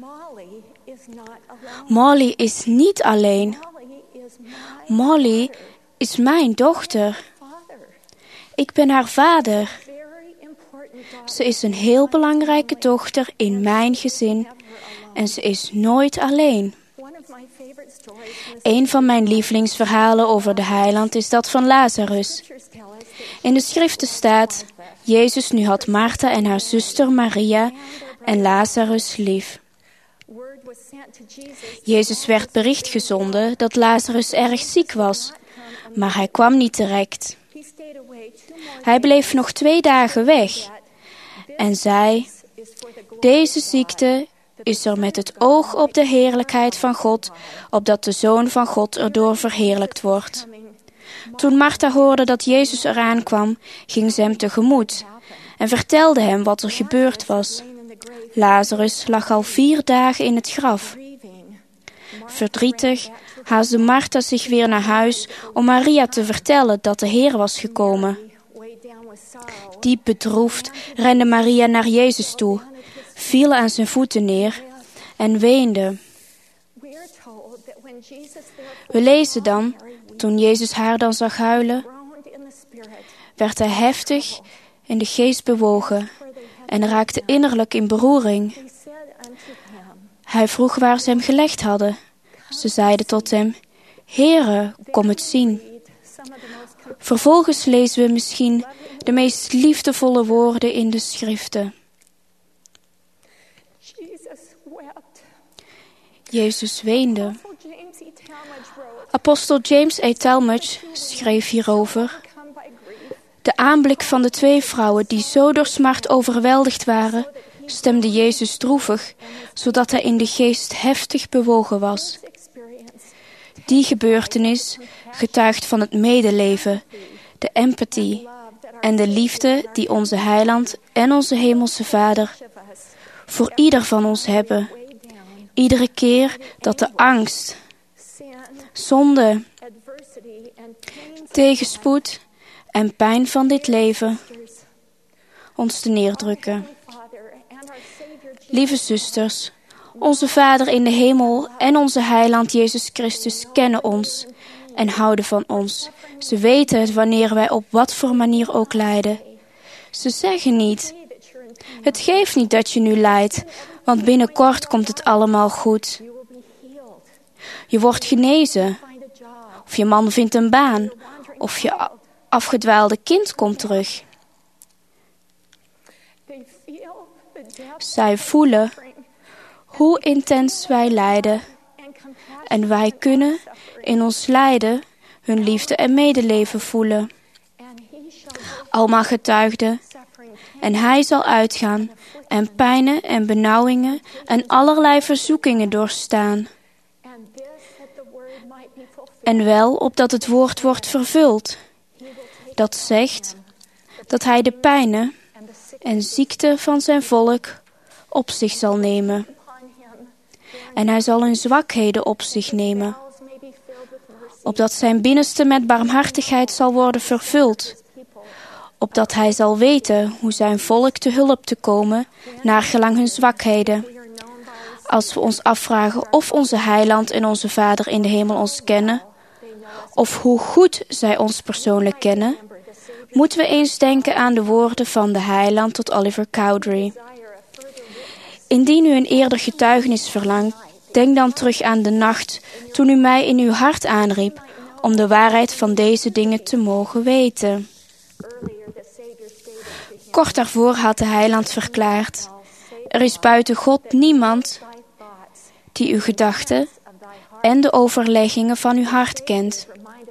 Molly is niet alleen. Molly is mijn dochter. Ik ben haar vader. Ze is een heel belangrijke dochter in mijn gezin en ze is nooit alleen. Een van mijn lievelingsverhalen over de heiland is dat van Lazarus. In de schriften staat: Jezus nu had Martha en haar zuster Maria en Lazarus lief. Jezus werd bericht gezonden dat Lazarus erg ziek was, maar hij kwam niet direct. Hij bleef nog twee dagen weg en zei: Deze ziekte is er met het oog op de heerlijkheid van God, opdat de Zoon van God erdoor verheerlijkt wordt. Toen Martha hoorde dat Jezus eraan kwam, ging ze hem tegemoet en vertelde hem wat er gebeurd was. Lazarus lag al vier dagen in het graf. Verdrietig haastte Martha zich weer naar huis om Maria te vertellen dat de Heer was gekomen. Diep bedroefd rende Maria naar Jezus toe, viel aan zijn voeten neer en weende. We lezen dan, toen Jezus haar dan zag huilen, werd hij heftig in de geest bewogen en raakte innerlijk in beroering. Hij vroeg waar ze hem gelegd hadden. Ze zeiden tot hem, Heere, kom het zien. Vervolgens lezen we misschien de meest liefdevolle woorden in de schriften. Jezus weende. Apostel James A. Talmage schreef hierover. De aanblik van de twee vrouwen die zo door smart overweldigd waren, stemde Jezus droevig, zodat hij in de geest heftig bewogen was. Die gebeurtenis getuigt van het medeleven, de empathie en de liefde die onze Heiland en onze Hemelse Vader voor ieder van ons hebben. Iedere keer dat de angst, zonde, tegenspoed en pijn van dit leven ons te neerdrukken. Lieve zusters, onze Vader in de hemel en onze Heiland Jezus Christus kennen ons en houden van ons. Ze weten het wanneer wij op wat voor manier ook lijden. Ze zeggen niet, het geeft niet dat je nu lijdt, want binnenkort komt het allemaal goed. Je wordt genezen, of je man vindt een baan, of je afgedwaalde kind komt terug. Zij voelen hoe intens wij lijden en wij kunnen in ons lijden hun liefde en medeleven voelen. Alma getuigde, en hij zal uitgaan en pijnen en benauwingen en allerlei verzoekingen doorstaan. En wel opdat het woord wordt vervuld, dat zegt dat hij de pijnen en ziekte van zijn volk op zich zal nemen. En hij zal hun zwakheden op zich nemen, opdat zijn binnenste met barmhartigheid zal worden vervuld, opdat hij zal weten hoe zijn volk te hulp te komen, naar gelang hun zwakheden. Als we ons afvragen of onze Heiland en onze Vader in de hemel ons kennen, of hoe goed zij ons persoonlijk kennen, moeten we eens denken aan de woorden van de Heiland tot Oliver Cowdery. Indien u een eerder getuigenis verlangt, denk dan terug aan de nacht toen u mij in uw hart aanriep om de waarheid van deze dingen te mogen weten. Kort daarvoor had de Heiland verklaard, er is buiten God niemand die uw gedachten en de overleggingen van uw hart kent.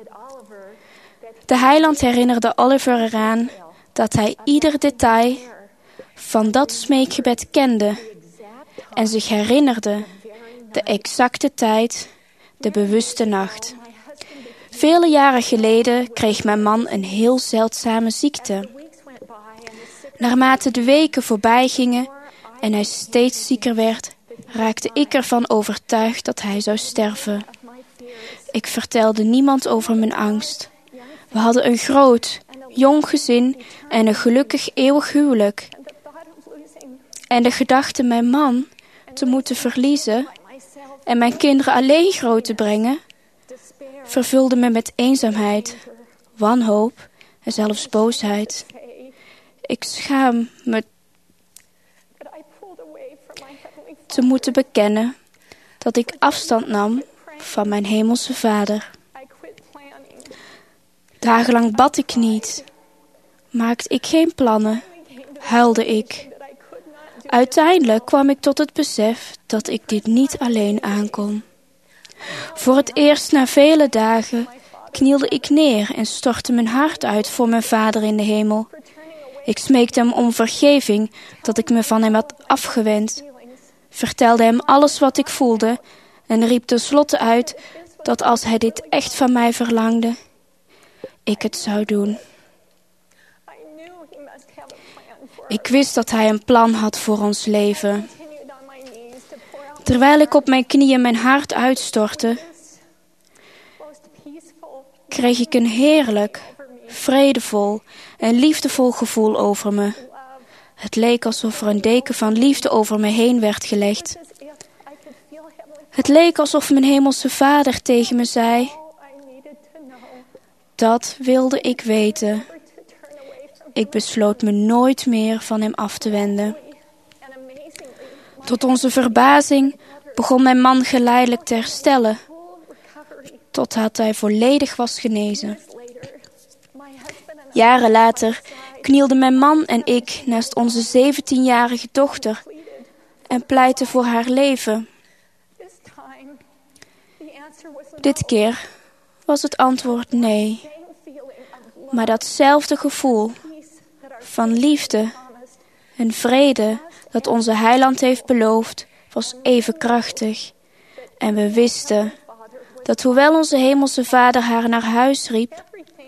De Heiland herinnerde Oliver eraan dat hij ieder detail van dat smeekgebed kende en zich herinnerde de exacte tijd, de bewuste nacht. Vele jaren geleden kreeg mijn man een heel zeldzame ziekte. Naarmate de weken voorbij gingen en hij steeds zieker werd, raakte ik ervan overtuigd dat hij zou sterven. Ik vertelde niemand over mijn angst. We hadden een groot, jong gezin en een gelukkig eeuwig huwelijk. En de gedachte mijn man te moeten verliezen en mijn kinderen alleen groot te brengen, vervulde me met eenzaamheid, wanhoop en zelfs boosheid. Ik schaam me te moeten bekennen dat ik afstand nam van mijn hemelse Vader. Dagenlang bad ik niet, maakte ik geen plannen, huilde ik. Uiteindelijk kwam ik tot het besef dat ik dit niet alleen aankon. Voor het eerst na vele dagen knielde ik neer en stortte mijn hart uit voor mijn Vader in de hemel. Ik smeekte hem om vergeving dat ik me van hem had afgewend, vertelde hem alles wat ik voelde en riep tenslotte uit dat als hij dit echt van mij verlangde, ik het zou doen. Ik wist dat hij een plan had voor ons leven. Terwijl ik op mijn knieën mijn hart uitstortte, kreeg ik een heerlijk, vredevol en liefdevol gevoel over me. Het leek alsof er een deken van liefde over me heen werd gelegd. Het leek alsof mijn hemelse Vader tegen me zei: dat wilde ik weten. Ik besloot me nooit meer van hem af te wenden. Tot onze verbazing begon mijn man geleidelijk te herstellen, totdat hij volledig was genezen. Jaren later knielden mijn man en ik naast onze zeventienjarige dochter en pleitten voor haar leven. Dit keer was het antwoord nee. Maar datzelfde gevoel van liefde en vrede dat onze heiland heeft beloofd, was even krachtig. En we wisten dat hoewel onze hemelse Vader haar naar huis riep,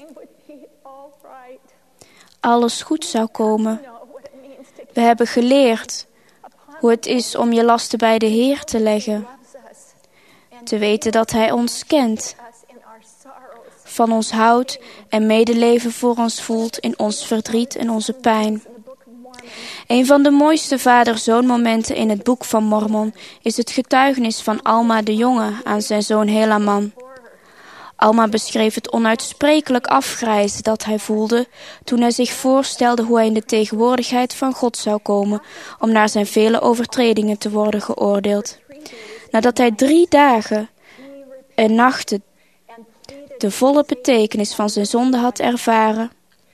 alles goed zou komen. We hebben geleerd hoe het is om je lasten bij de Heer te leggen. Te weten dat Hij ons kent, van ons houdt en medeleven voor ons voelt in ons verdriet en onze pijn. Een van de mooiste vader-zoon momenten in het boek van Mormon is het getuigenis van Alma de jonge aan zijn zoon Helaman. Alma beschreef het onuitsprekelijk afgrijzen dat hij voelde toen hij zich voorstelde hoe hij in de tegenwoordigheid van God zou komen om naar zijn vele overtredingen te worden geoordeeld. Nadat hij drie dagen en nachten de volle betekenis van zijn zonde had ervaren,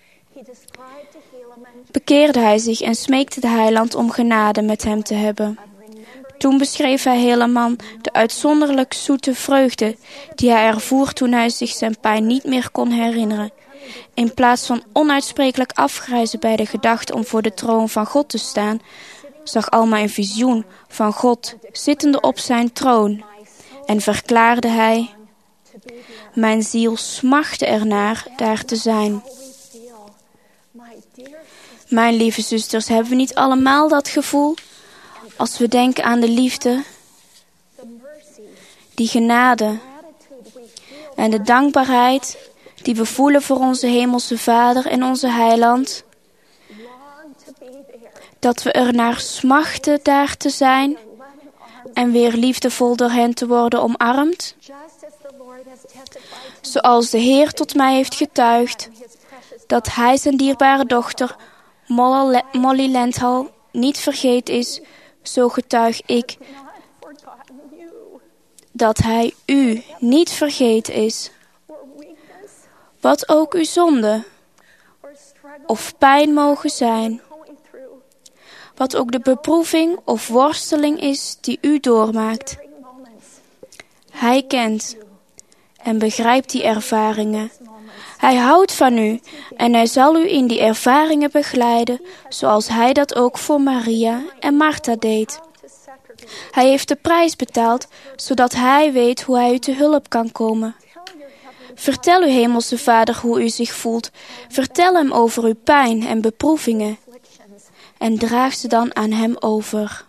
bekeerde hij zich en smeekte de heiland om genade met hem te hebben. Toen beschreef hij Helaman de uitzonderlijk zoete vreugde die hij ervoer toen hij zich zijn pijn niet meer kon herinneren. In plaats van onuitsprekelijk afgrijzen bij de gedachte om voor de troon van God te staan, zag Alma een visioen van God zittende op zijn troon en verklaarde hij: mijn ziel smachtte ernaar daar te zijn. Mijn lieve zusters, hebben we niet allemaal dat gevoel als we denken aan de liefde, die genade en de dankbaarheid die we voelen voor onze hemelse Vader en onze heiland, dat we er naar smachten daar te zijn en weer liefdevol door hen te worden omarmd? Zoals de Heer tot mij heeft getuigd dat Hij zijn dierbare dochter Molly Lenthal niet vergeten is, zo getuig ik dat Hij u niet vergeten is. Wat ook uw zonde of pijn mogen zijn, wat ook de beproeving of worsteling is die u doormaakt. Hij kent en begrijpt die ervaringen. Hij houdt van u en hij zal u in die ervaringen begeleiden, zoals hij dat ook voor Maria en Martha deed. Hij heeft de prijs betaald, zodat hij weet hoe hij u te hulp kan komen. Vertel uw hemelse Vader hoe u zich voelt. Vertel hem over uw pijn en beproevingen. En draag ze dan aan hem over.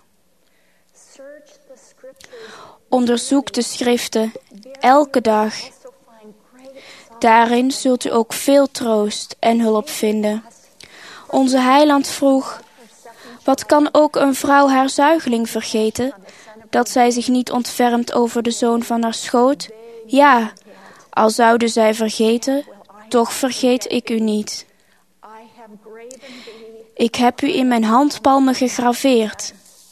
Onderzoek de schriften, elke dag. Daarin zult u ook veel troost en hulp vinden. Onze heiland vroeg: wat kan ook een vrouw haar zuigeling vergeten, dat zij zich niet ontfermt over de zoon van haar schoot? Ja, al zouden zij vergeten, toch vergeet ik u niet. Ik heb u in mijn handpalmen gegraveerd.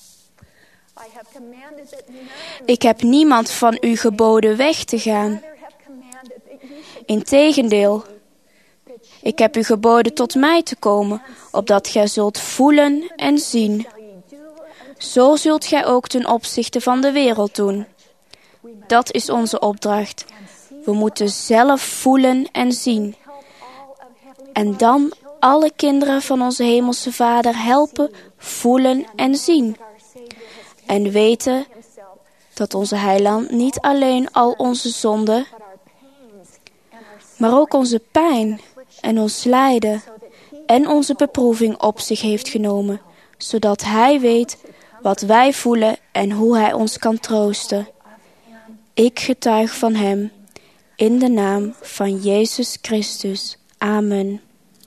Ik heb niemand van u geboden weg te gaan. Integendeel, ik heb u geboden tot mij te komen, opdat gij zult voelen en zien. Zo zult gij ook ten opzichte van de wereld doen. Dat is onze opdracht. We moeten zelf voelen en zien. En dan alle kinderen van onze hemelse Vader helpen, voelen en zien. En weten dat onze heiland niet alleen al onze zonden, maar ook onze pijn en ons lijden en onze beproeving op zich heeft genomen, zodat Hij weet wat wij voelen en hoe Hij ons kan troosten. Ik getuig van Hem, in de naam van Jezus Christus. Amen.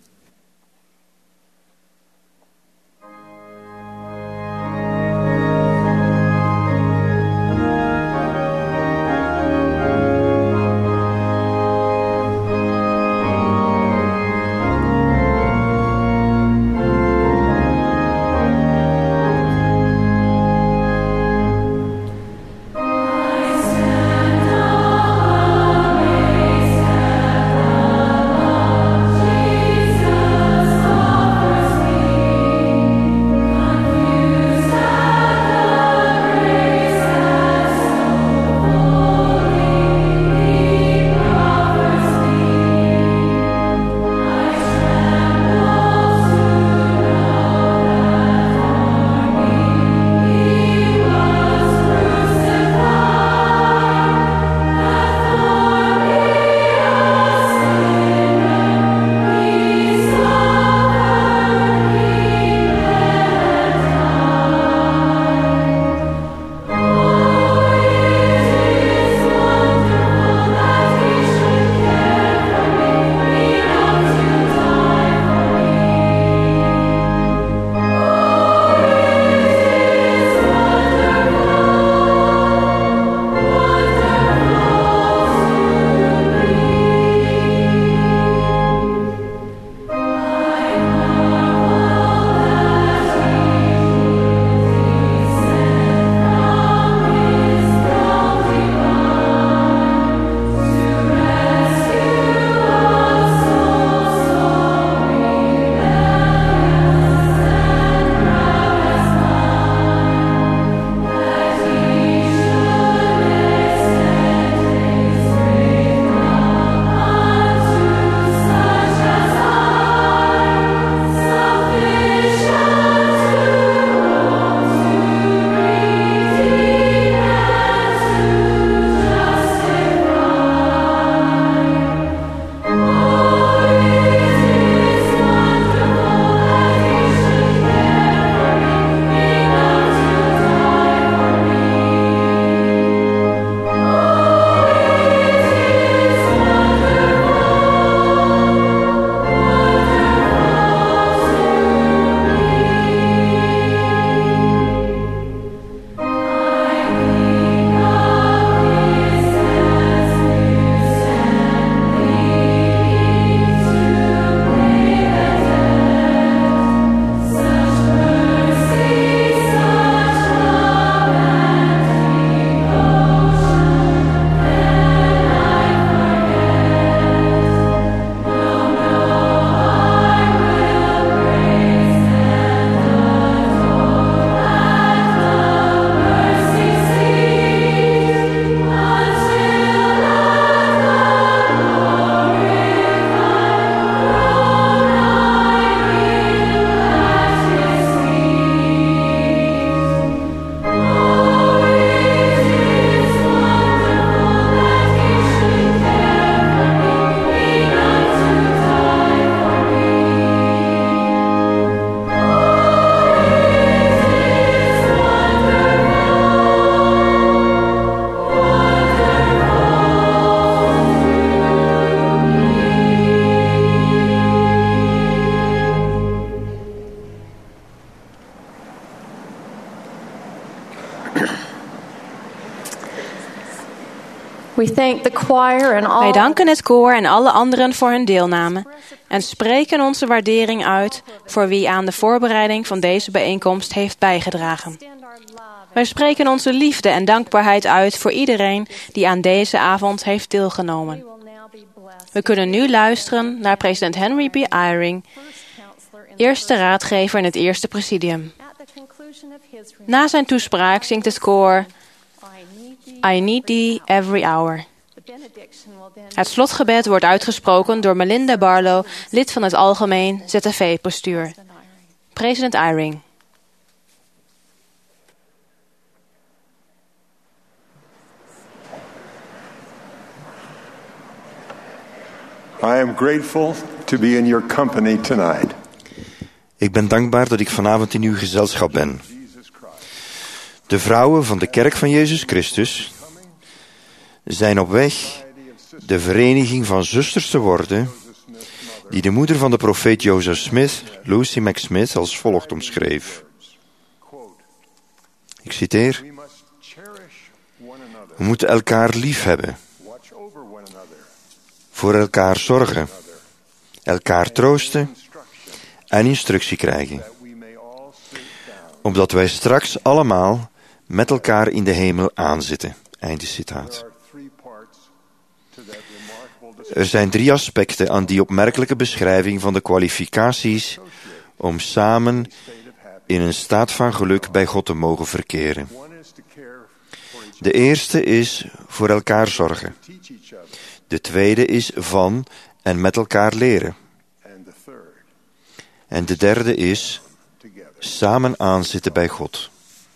We thank the choir and all. Wij danken het koor en alle anderen voor hun deelname en spreken onze waardering uit voor wie aan de voorbereiding van deze bijeenkomst heeft bijgedragen. Wij spreken onze liefde en dankbaarheid uit voor iedereen die aan deze avond heeft deelgenomen. We kunnen nu luisteren naar president Henry B. Eyring, eerste raadgever in het eerste presidium. Na zijn toespraak zingt het koor I Need Thee Every Hour. Het slotgebed wordt uitgesproken door Melinda Barlow, lid van het Algemeen Z F V-postuur. President Eyring. I am grateful to be in your company tonight. Ik ben dankbaar dat ik vanavond in uw gezelschap ben. De vrouwen van de Kerk van Jezus Christus zijn op weg de vereniging van zusters te worden, die de moeder van de profeet Joseph Smith, Lucy Mack Smith, als volgt omschreef. Ik citeer: we moeten elkaar lief hebben, voor elkaar zorgen, elkaar troosten en instructie krijgen, opdat wij straks allemaal met elkaar in de hemel aanzitten. Einde citaat. Er zijn drie aspecten aan die opmerkelijke beschrijving van de kwalificaties om samen in een staat van geluk bij God te mogen verkeren. De eerste is voor elkaar zorgen. De tweede is van en met elkaar leren. En de derde is samen aanzitten bij God.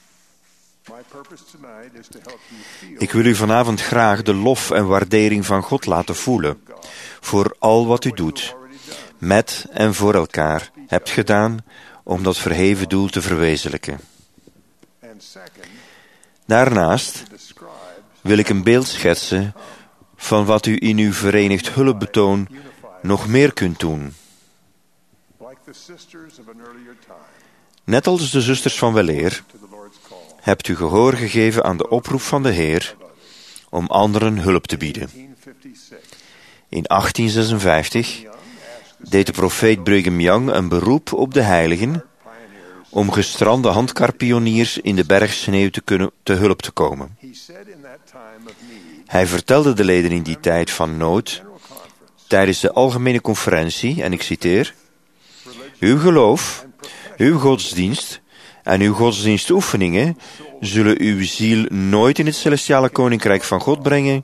Ik wil u vanavond graag de lof en waardering van God laten voelen voor al wat u doet, met en voor elkaar hebt gedaan om dat verheven doel te verwezenlijken. Daarnaast wil ik een beeld schetsen van wat u in uw verenigd hulpbetoon nog meer kunt doen. Net als de zusters van weleer hebt u gehoor gegeven aan de oproep van de Heer om anderen hulp te bieden. In achttien zesenvijftig deed de profeet Brigham Young een beroep op de heiligen om gestrande handkarpioniers in de bergsneeuw te, kunnen, te hulp te komen. Hij vertelde de leden in die tijd van nood tijdens de algemene conferentie, en ik citeer: uw geloof, uw godsdienst en uw godsdienstoefeningen zullen uw ziel nooit in het celestiale koninkrijk van God brengen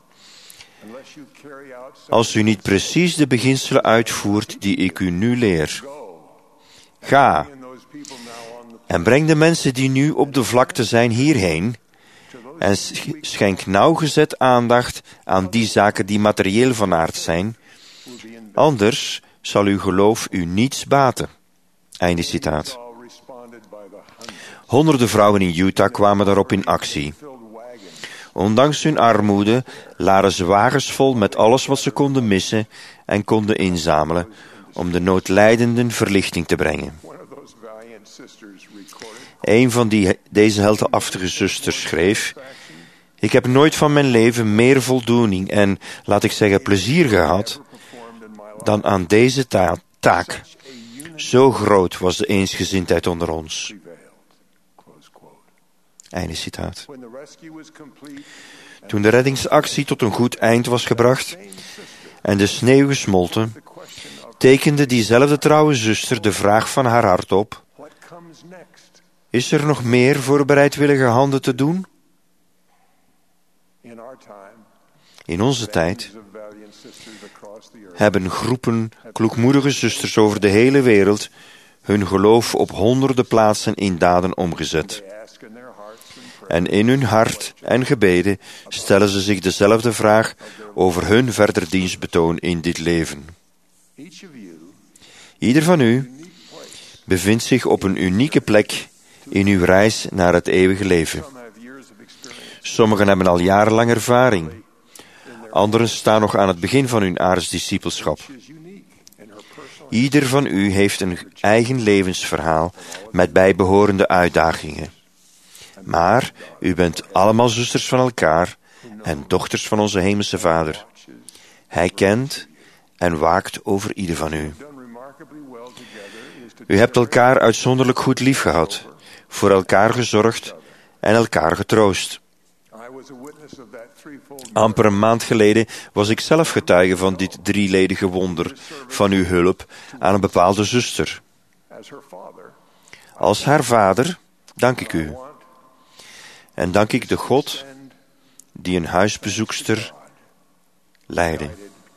als u niet precies de beginselen uitvoert die ik u nu leer. Ga en breng de mensen die nu op de vlakte zijn hierheen en schenk nauwgezet aandacht aan die zaken die materieel van aard zijn, anders zal uw geloof u niets baten. Einde citaat. Honderden vrouwen in Utah kwamen daarop in actie. Ondanks hun armoede laden ze wagens vol met alles wat ze konden missen en konden inzamelen om de noodlijdenden verlichting te brengen. Een van die, deze heldhaftige zusters schreef: ik heb nooit van mijn leven meer voldoening en, laat ik zeggen, plezier gehad dan aan deze ta- taak. Zo groot was de eensgezindheid onder ons. Einde citaat. Toen de reddingsactie tot een goed eind was gebracht en de sneeuw gesmolten, tekende diezelfde trouwe zuster de vraag van haar hart op: is er nog meer voor bereidwillige handen te doen? In onze tijd hebben groepen kloekmoedige zusters over de hele wereld hun geloof op honderden plaatsen in daden omgezet. En in hun hart en gebeden stellen ze zich dezelfde vraag over hun verder dienstbetoon in dit leven. Ieder van u bevindt zich op een unieke plek in uw reis naar het eeuwige leven. Sommigen hebben al jarenlang ervaring. Anderen staan nog aan het begin van hun aards discipelschap. Ieder van u heeft een eigen levensverhaal met bijbehorende uitdagingen. Maar u bent allemaal zusters van elkaar en dochters van onze hemelse Vader. Hij kent en waakt over ieder van u. U hebt elkaar uitzonderlijk goed lief gehad, voor elkaar gezorgd en elkaar getroost. Amper een maand geleden was ik zelf getuige van dit drieledige wonder van uw hulp aan een bepaalde zuster. Als haar vader dank ik u. En dank ik de God die een huisbezoekster leidde.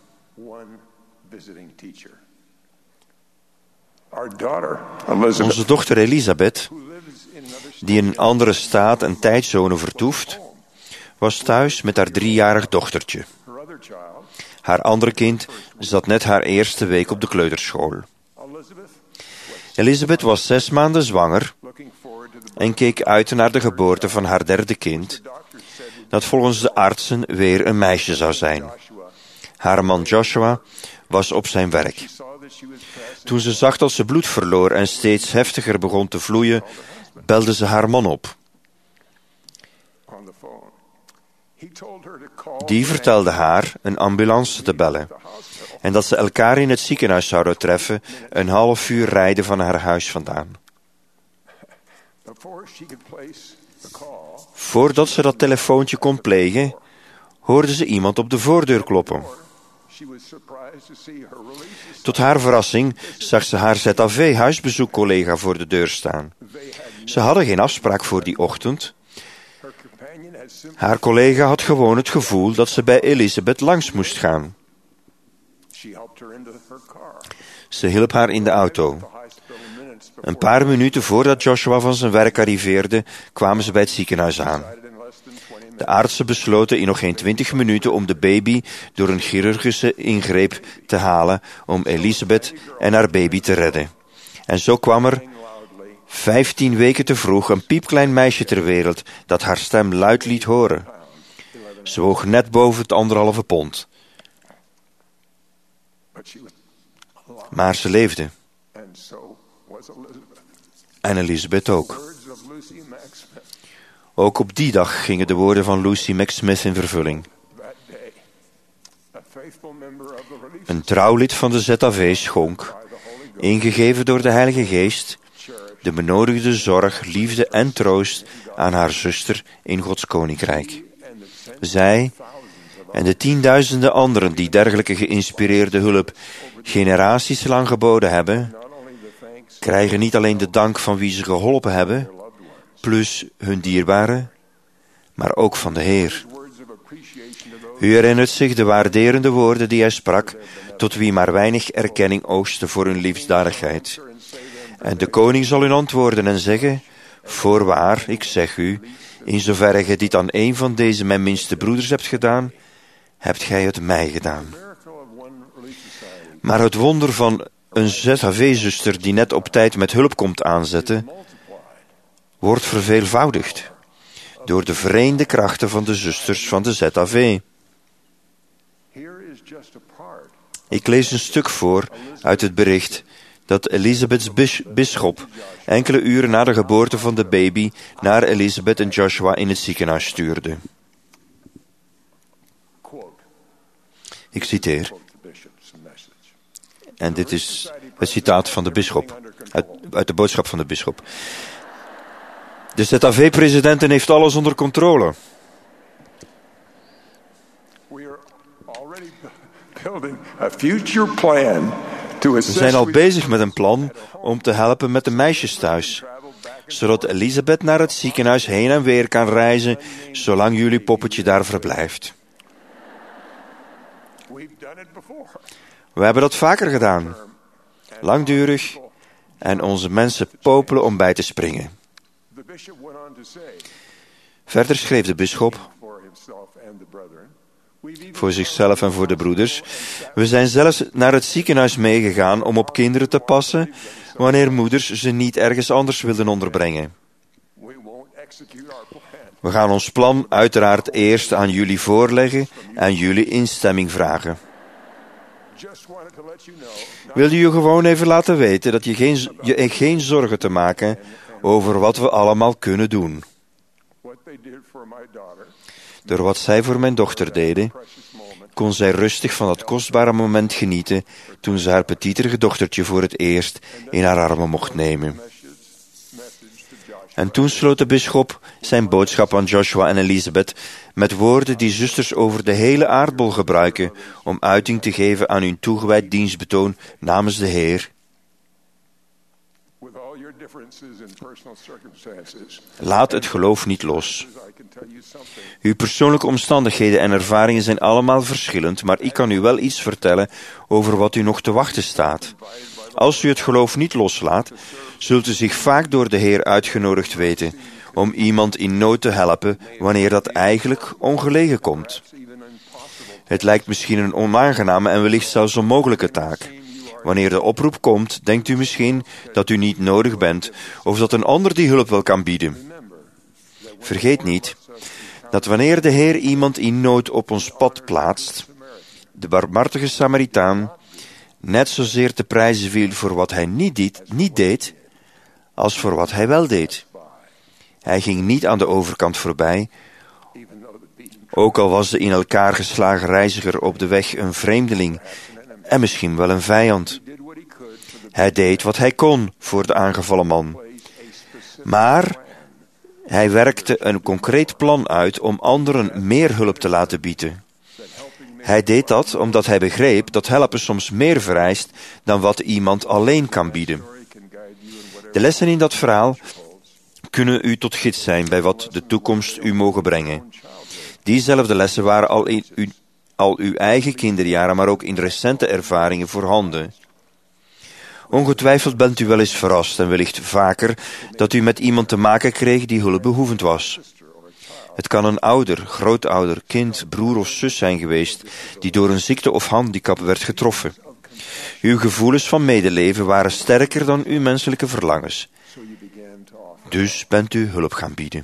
Onze dochter Elisabeth, die in een andere staat en tijdzone vertoeft, was thuis met haar driejarig dochtertje. Haar andere kind zat net haar eerste week op de kleuterschool. Elizabeth was zes maanden zwanger en keek uit naar de geboorte van haar derde kind, dat volgens de artsen weer een meisje zou zijn. Haar man Joshua was op zijn werk. Toen ze zag dat ze bloed verloor en steeds heftiger begon te vloeien, belde ze haar man op. Die vertelde haar een ambulance te bellen en dat ze elkaar in het ziekenhuis zouden treffen, een half uur rijden van haar huis vandaan. Voordat ze dat telefoontje kon plegen, hoorde ze iemand op de voordeur kloppen. Tot haar verrassing zag ze haar Z A V-huisbezoekcollega voor de deur staan. Ze hadden geen afspraak voor die ochtend. Haar collega had gewoon het gevoel dat ze bij Elizabeth langs moest gaan. Ze hielp haar in de auto. Een paar minuten voordat Joshua van zijn werk arriveerde, kwamen ze bij het ziekenhuis aan. De artsen besloten in nog geen twintig minuten om de baby door een chirurgische ingreep te halen om Elizabeth en haar baby te redden. En zo kwam er, vijftien weken te vroeg, een piepklein meisje ter wereld dat haar stem luid liet horen. Ze woog net boven het anderhalve pond. Maar ze leefde. En Elizabeth ook. Ook op die dag gingen de woorden van Lucy McSmith in vervulling. Een trouw lid van de Z A V schonk, ingegeven door de Heilige Geest, de benodigde zorg, liefde en troost aan haar zuster in Gods Koninkrijk. Zij en de tienduizenden anderen die dergelijke geïnspireerde hulp generaties lang geboden hebben, krijgen niet alleen de dank van wie ze geholpen hebben, plus hun dierbaren, maar ook van de Heer. U herinnert zich de waarderende woorden die hij sprak, tot wie maar weinig erkenning oogsten voor hun liefdadigheid. En de koning zal hun antwoorden en zeggen, voorwaar, ik zeg u, in zoverre gij dit aan een van deze mijn minste broeders hebt gedaan, hebt gij het mij gedaan. Maar het wonder van een Z A V-zuster die net op tijd met hulp komt aanzetten, wordt verveelvoudigd door de vereende krachten van de zusters van de Z A V. Ik lees een stuk voor uit het bericht dat Elizabeth's bis- bisschop enkele uren na de geboorte van de baby naar Elizabeth en Joshua in het ziekenhuis stuurde. Ik citeer. En dit is het citaat van de bisschop, uit, uit de boodschap van de bisschop. De Z A V-president heeft alles onder controle. We zijn al bezig met een plan om te helpen met de meisjes thuis, zodat Elizabeth naar het ziekenhuis heen en weer kan reizen, zolang jullie poppetje daar verblijft. We hebben dat vaker gedaan, langdurig, en onze mensen popelen om bij te springen. Verder schreef de bisschop, voor zichzelf en voor de broeders, we zijn zelfs naar het ziekenhuis meegegaan om op kinderen te passen, wanneer moeders ze niet ergens anders wilden onderbrengen. We gaan ons plan uiteraard eerst aan jullie voorleggen en jullie instemming vragen. Wil je je gewoon even laten weten dat je geen, je geen zorgen te maken over wat we allemaal kunnen doen. Door wat zij voor mijn dochter deden, kon zij rustig van dat kostbare moment genieten toen ze haar petieterige dochtertje voor het eerst in haar armen mocht nemen. En toen sloot de bisschop zijn boodschap aan Joshua en Elizabeth met woorden die zusters over de hele aardbol gebruiken om uiting te geven aan hun toegewijd dienstbetoon namens de Heer. Laat het geloof niet los. Uw persoonlijke omstandigheden en ervaringen zijn allemaal verschillend, maar ik kan u wel iets vertellen over wat u nog te wachten staat. Als u het geloof niet loslaat, zult u zich vaak door de Heer uitgenodigd weten om iemand in nood te helpen wanneer dat eigenlijk ongelegen komt. Het lijkt misschien een onaangename en wellicht zelfs onmogelijke taak. Wanneer de oproep komt, denkt u misschien dat u niet nodig bent of dat een ander die hulp wel kan bieden. Vergeet niet dat wanneer de Heer iemand in nood op ons pad plaatst, de barmhartige Samaritaan net zozeer te prijzen viel voor wat hij niet deed, niet deed, als voor wat hij wel deed. Hij ging niet aan de overkant voorbij, ook al was de in elkaar geslagen reiziger op de weg een vreemdeling en misschien wel een vijand. Hij deed wat hij kon voor de aangevallen man. Maar hij werkte een concreet plan uit om anderen meer hulp te laten bieden. Hij deed dat omdat hij begreep dat helpen soms meer vereist dan wat iemand alleen kan bieden. De lessen in dat verhaal kunnen u tot gids zijn bij wat de toekomst u mogen brengen. Diezelfde lessen waren al in u, al uw eigen kinderjaren, maar ook in recente ervaringen voorhanden. Ongetwijfeld bent u wel eens verrast en wellicht vaker dat u met iemand te maken kreeg die hulpbehoevend was. Het kan een ouder, grootouder, kind, broer of zus zijn geweest die door een ziekte of handicap werd getroffen. Uw gevoelens van medeleven waren sterker dan uw menselijke verlangens. Dus bent u hulp gaan bieden.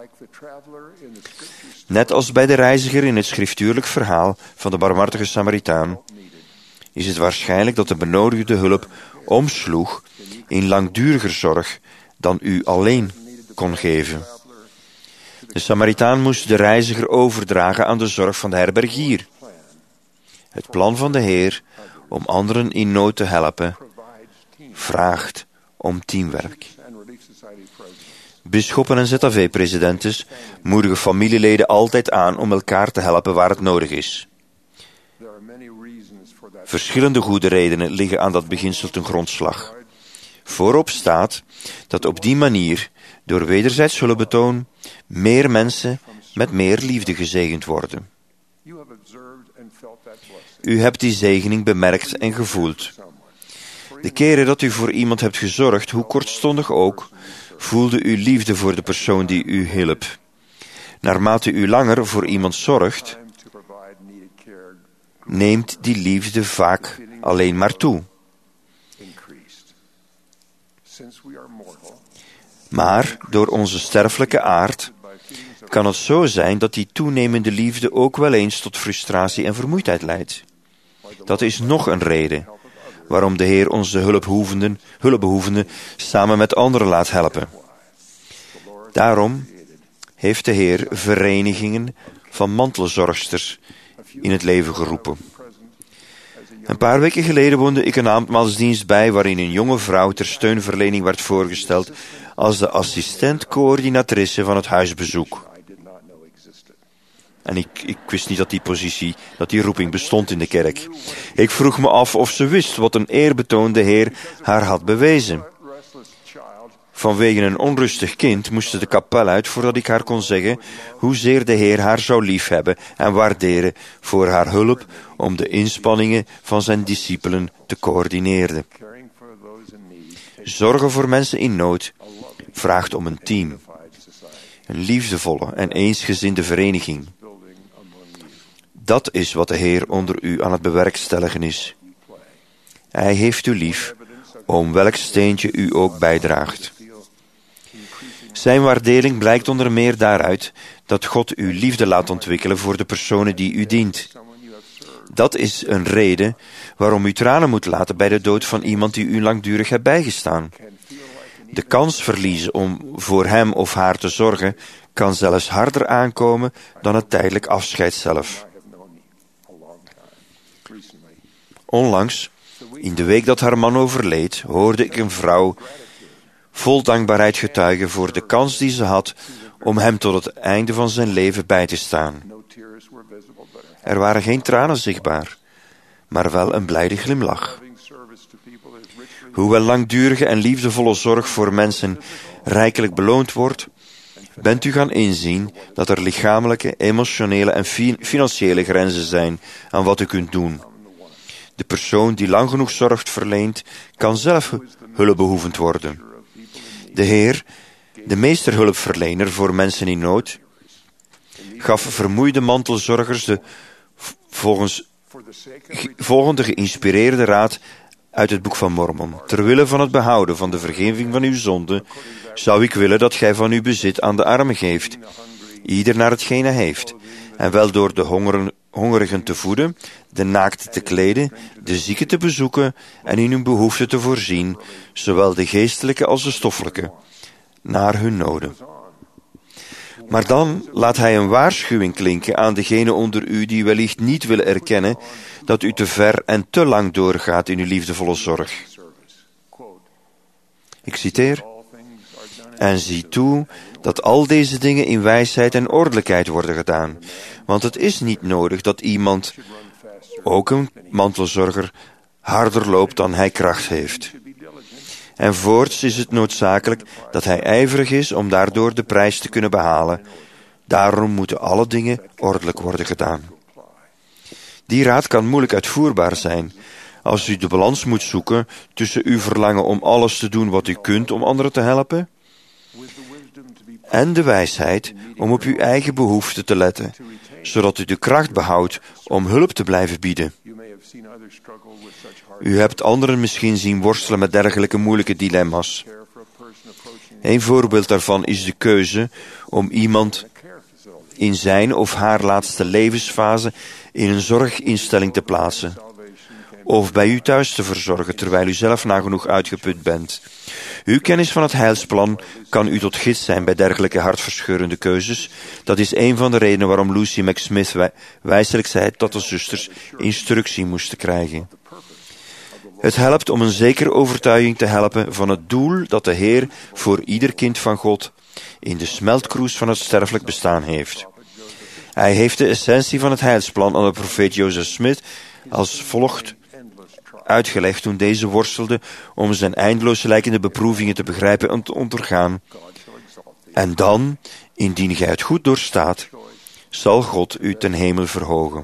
Net als bij de reiziger in het schriftuurlijk verhaal van de barmhartige Samaritaan, is het waarschijnlijk dat de benodigde hulp omsloeg in langduriger zorg dan u alleen kon geven. De Samaritaan moest de reiziger overdragen aan de zorg van de herbergier. Het plan van de Heer om anderen in nood te helpen vraagt om teamwerk. Bisschoppen en Z A V-presidentes moedigen familieleden altijd aan om elkaar te helpen waar het nodig is. Verschillende goede redenen liggen aan dat beginsel ten grondslag. Voorop staat dat op die manier, door wederzijds hulpbetoon, meer mensen met meer liefde gezegend worden. U hebt die zegening bemerkt en gevoeld. De keren dat u voor iemand hebt gezorgd, hoe kortstondig ook, voelde u liefde voor de persoon die u hielp. Naarmate u langer voor iemand zorgt, neemt die liefde vaak alleen maar toe. Maar door onze sterfelijke aard kan het zo zijn dat die toenemende liefde ook wel eens tot frustratie en vermoeidheid leidt. Dat is nog een reden waarom de Heer onze hulpbehoevenden, hulpbehoevenden samen met anderen laat helpen. Daarom heeft de Heer verenigingen van mantelzorgsters in het leven geroepen. Een paar weken geleden woonde ik een avondmaalsdienst bij waarin een jonge vrouw ter steunverlening werd voorgesteld als de assistent-coördinatrice van het huisbezoek. En ik, ik wist niet dat die positie, dat die roeping bestond in de kerk. Ik vroeg me af of ze wist wat een eerbetoon de Heer haar had bewezen. Vanwege een onrustig kind moest ze de kapel uit voordat ik haar kon zeggen hoezeer de Heer haar zou liefhebben en waarderen voor haar hulp om de inspanningen van zijn discipelen te coördineren. Zorgen voor mensen in nood vraagt om een team. Een liefdevolle en eensgezinde vereniging. Dat is wat de Heer onder u aan het bewerkstelligen is. Hij heeft u lief, om welk steentje u ook bijdraagt. Zijn waardering blijkt onder meer daaruit dat God uw liefde laat ontwikkelen voor de personen die u dient. Dat is een reden waarom u tranen moet laten bij de dood van iemand die u langdurig hebt bijgestaan. De kans verliezen om voor hem of haar te zorgen kan zelfs harder aankomen dan het tijdelijk afscheid zelf. Onlangs, in de week dat haar man overleed, hoorde ik een vrouw vol dankbaarheid getuigen voor de kans die ze had om hem tot het einde van zijn leven bij te staan. Er waren geen tranen zichtbaar, maar wel een blijde glimlach. Hoewel langdurige en liefdevolle zorg voor mensen rijkelijk beloond wordt, bent u gaan inzien dat er lichamelijke, emotionele en fi- financiële grenzen zijn aan wat u kunt doen. De persoon die lang genoeg zorg verleent, kan zelf hulpbehoevend worden. De Heer, de meesterhulpverlener voor mensen in nood, gaf vermoeide mantelzorgers de volgens volgende geïnspireerde raad uit het boek van Mormon. Terwille van het behouden van de vergeving van uw zonden, zou ik willen dat gij van uw bezit aan de armen geeft, ieder naar hetgeen hij heeft, en wel door de hongeren, hongerigen te voeden, de naakten te kleden, de zieken te bezoeken en in hun behoeften te voorzien, zowel de geestelijke als de stoffelijke, naar hun noden. Maar dan laat hij een waarschuwing klinken aan degenen onder u die wellicht niet willen erkennen dat u te ver en te lang doorgaat in uw liefdevolle zorg. Ik citeer: en zie toe dat al deze dingen in wijsheid en ordelijkheid worden gedaan, want het is niet nodig dat iemand, ook een mantelzorger, harder loopt dan hij kracht heeft. En voorts is het noodzakelijk dat hij ijverig is om daardoor de prijs te kunnen behalen. Daarom moeten alle dingen ordelijk worden gedaan. Die raad kan moeilijk uitvoerbaar zijn als u de balans moet zoeken tussen uw verlangen om alles te doen wat u kunt om anderen te helpen en de wijsheid om op uw eigen behoeften te letten, zodat u de kracht behoudt om hulp te blijven bieden. U hebt anderen misschien zien worstelen met dergelijke moeilijke dilemma's. Een voorbeeld daarvan is de keuze om iemand in zijn of haar laatste levensfase in een zorginstelling te plaatsen, of bij u thuis te verzorgen terwijl u zelf nagenoeg uitgeput bent. Uw kennis van het heilsplan kan u tot gids zijn bij dergelijke hartverscheurende keuzes. Dat is een van de redenen waarom Lucy McSmith wij- wijselijk zei dat de zusters instructie moesten krijgen. Het helpt om een zekere overtuiging te helpen van het doel dat de Heer voor ieder kind van God in de smeltkroes van het sterfelijk bestaan heeft. Hij heeft de essentie van het heilsplan aan de profeet Joseph Smith als volgt uitgelegd toen deze worstelde om zijn eindeloos lijkende beproevingen te begrijpen en te ondergaan. En dan, indien gij het goed doorstaat, zal God u ten hemel verhogen.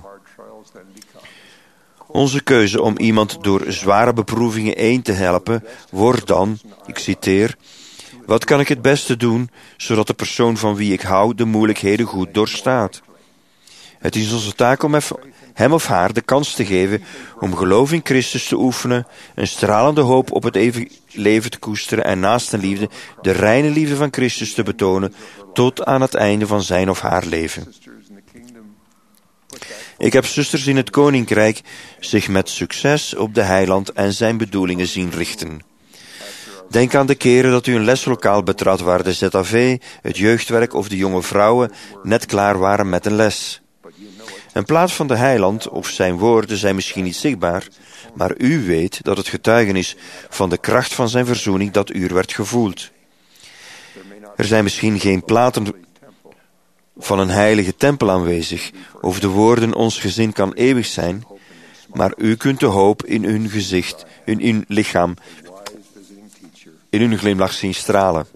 Onze keuze om iemand door zware beproevingen heen te helpen, wordt dan, ik citeer, wat kan ik het beste doen, zodat de persoon van wie ik hou de moeilijkheden goed doorstaat? Het is onze taak om hem of haar de kans te geven om geloof in Christus te oefenen, een stralende hoop op het eeuwige leven te koesteren en naast de liefde, de reine liefde van Christus te betonen, tot aan het einde van zijn of haar leven. Ik heb zusters in het koninkrijk zich met succes op de heiland en zijn bedoelingen zien richten. Denk aan de keren dat u een leslokaal betrad waar de Z A V, het jeugdwerk of de jonge vrouwen net klaar waren met een les. In plaats van de heiland of zijn woorden zijn misschien niet zichtbaar, maar u weet dat het getuigenis van de kracht van zijn verzoening dat uur werd gevoeld. Er zijn misschien geen platen van een heilige tempel aanwezig, of de woorden ons gezin kan eeuwig zijn, maar u kunt de hoop in hun gezicht, in hun lichaam, in hun glimlach zien stralen.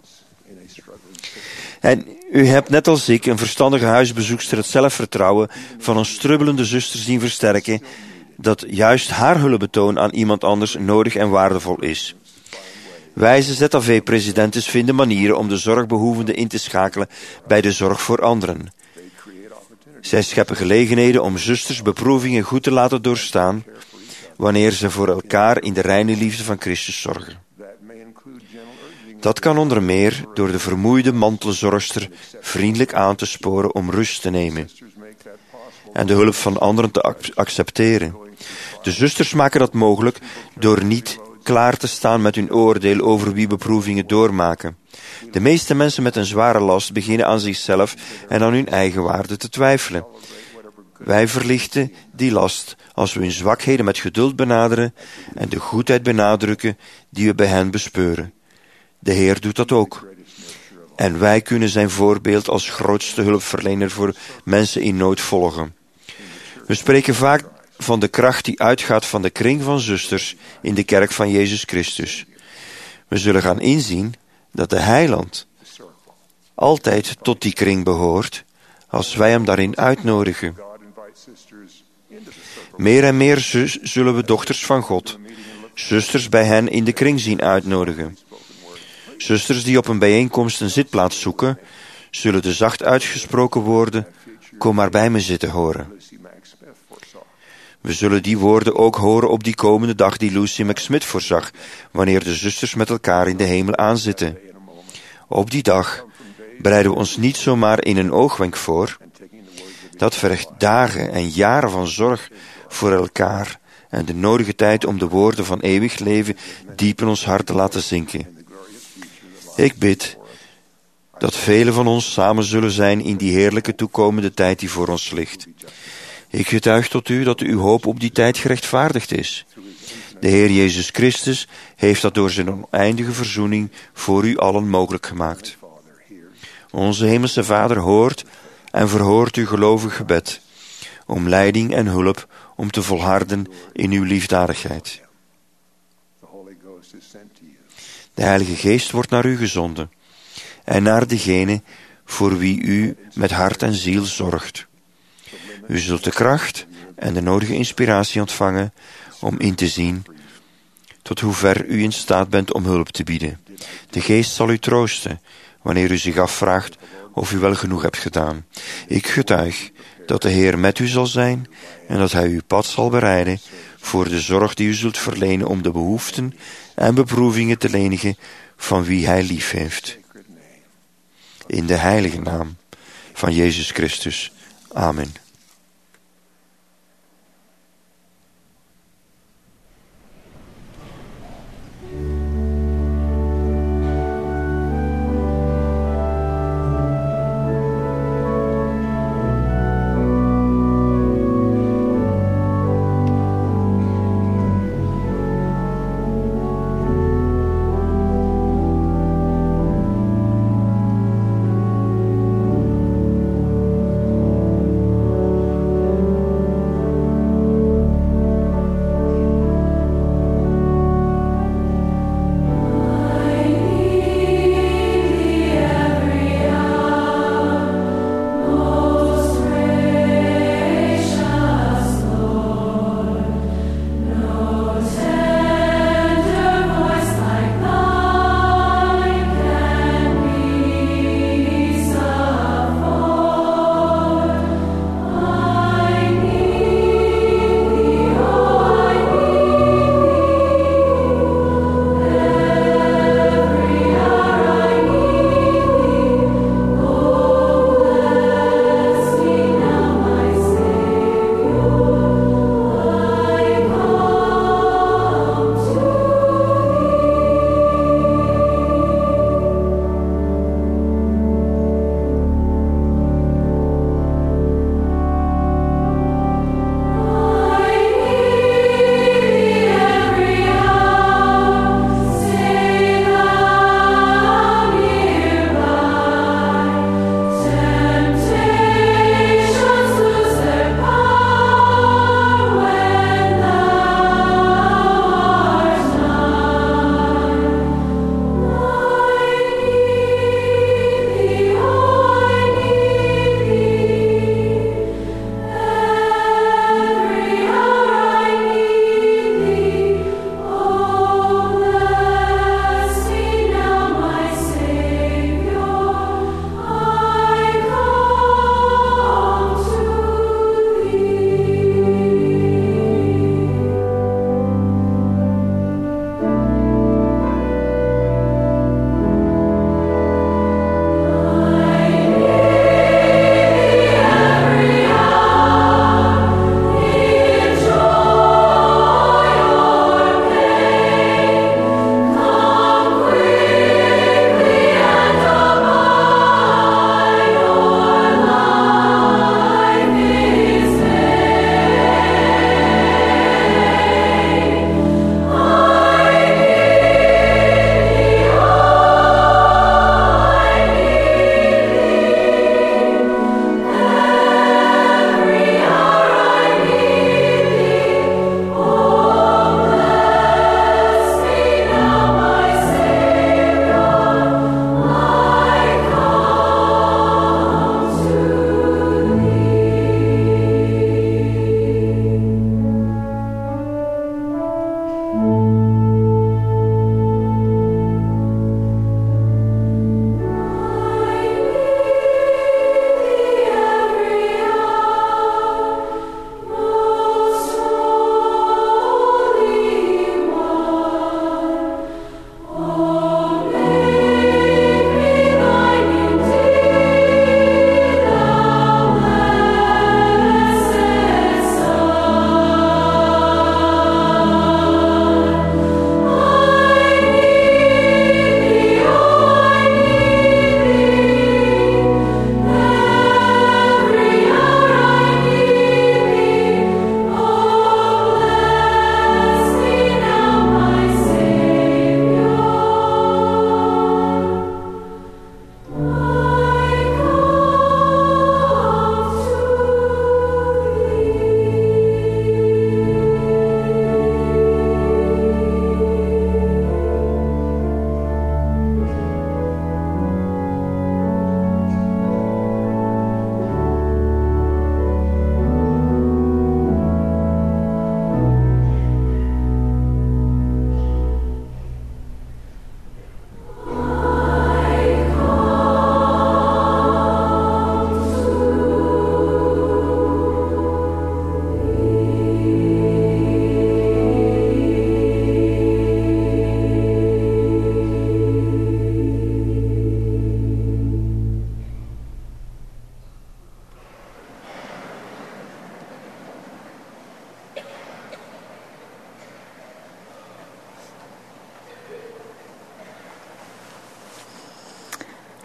En u hebt net als ik een verstandige huisbezoekster het zelfvertrouwen van een strubbelende zuster zien versterken, dat juist haar hulpbetoon aan iemand anders nodig en waardevol is. Wijze Z A V-presidenten vinden manieren om de zorgbehoevenden in te schakelen bij de zorg voor anderen. Zij scheppen gelegenheden om zusters beproevingen goed te laten doorstaan, wanneer ze voor elkaar in de reine liefde van Christus zorgen. Dat kan onder meer door de vermoeide mantelzorgster vriendelijk aan te sporen om rust te nemen en de hulp van anderen te accepteren. De zusters maken dat mogelijk door niet klaar te staan met hun oordeel over wie beproevingen doormaken. De meeste mensen met een zware last beginnen aan zichzelf en aan hun eigen waarde te twijfelen. Wij verlichten die last als we hun zwakheden met geduld benaderen en de goedheid benadrukken die we bij hen bespeuren. De Heer doet dat ook. En wij kunnen zijn voorbeeld als grootste hulpverlener voor mensen in nood volgen. We spreken vaak van de kracht die uitgaat van de kring van zusters in de kerk van Jezus Christus. We zullen gaan inzien dat de heiland altijd tot die kring behoort, als wij hem daarin uitnodigen. Meer en meer zullen we dochters van God, zusters bij hen in de kring zien uitnodigen. Zusters die op een bijeenkomst een zitplaats zoeken, zullen de zacht uitgesproken woorden kom maar bij me zitten horen. We zullen die woorden ook horen op die komende dag die Lucy McSmith voorzag, wanneer de zusters met elkaar in de hemel aanzitten. Op die dag bereiden we ons niet zomaar in een oogwenk voor. Dat vergt dagen en jaren van zorg voor elkaar en de nodige tijd om de woorden van eeuwig leven diep in ons hart te laten zinken. Ik bid dat velen van ons samen zullen zijn in die heerlijke toekomende tijd die voor ons ligt. Ik getuig tot u dat uw hoop op die tijd gerechtvaardigd is. De Heer Jezus Christus heeft dat door zijn oneindige verzoening voor u allen mogelijk gemaakt. Onze Hemelse Vader hoort en verhoort uw gelovig gebed, om leiding en hulp om te volharden in uw liefdadigheid. De Heilige Geest wordt naar u gezonden en naar degene voor wie u met hart en ziel zorgt. U zult de kracht en de nodige inspiratie ontvangen om in te zien tot hoe ver u in staat bent om hulp te bieden. De Geest zal u troosten wanneer u zich afvraagt of u wel genoeg hebt gedaan. Ik getuig dat de Heer met u zal zijn en dat Hij uw pad zal bereiden voor de zorg die u zult verlenen om de behoeften en beproevingen te lenigen van wie Hij lief heeft. In de heilige naam van Jezus Christus. Amen. Thank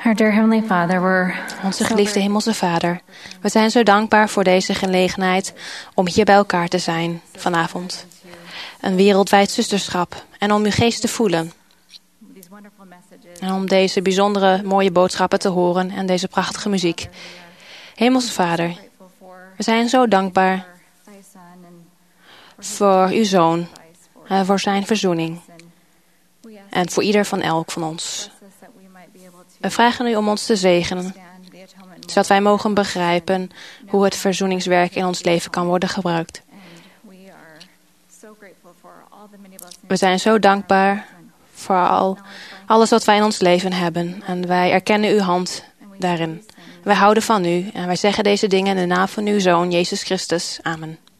Our dear Heavenly Father, we're Onze geliefde Hemelse Vader, we zijn zo dankbaar voor deze gelegenheid om hier bij elkaar te zijn vanavond. Een wereldwijd zusterschap en om uw geest te voelen. En om deze bijzondere mooie boodschappen te horen en deze prachtige muziek. Hemelse Vader, we zijn zo dankbaar voor uw Zoon en voor zijn verzoening. En voor ieder van elk van ons. We vragen u om ons te zegenen, zodat wij mogen begrijpen hoe het verzoeningswerk in ons leven kan worden gebruikt. We zijn zo dankbaar voor al, alles wat wij in ons leven hebben. En wij erkennen uw hand daarin. Wij houden van u en wij zeggen deze dingen in de naam van uw Zoon, Jezus Christus. Amen.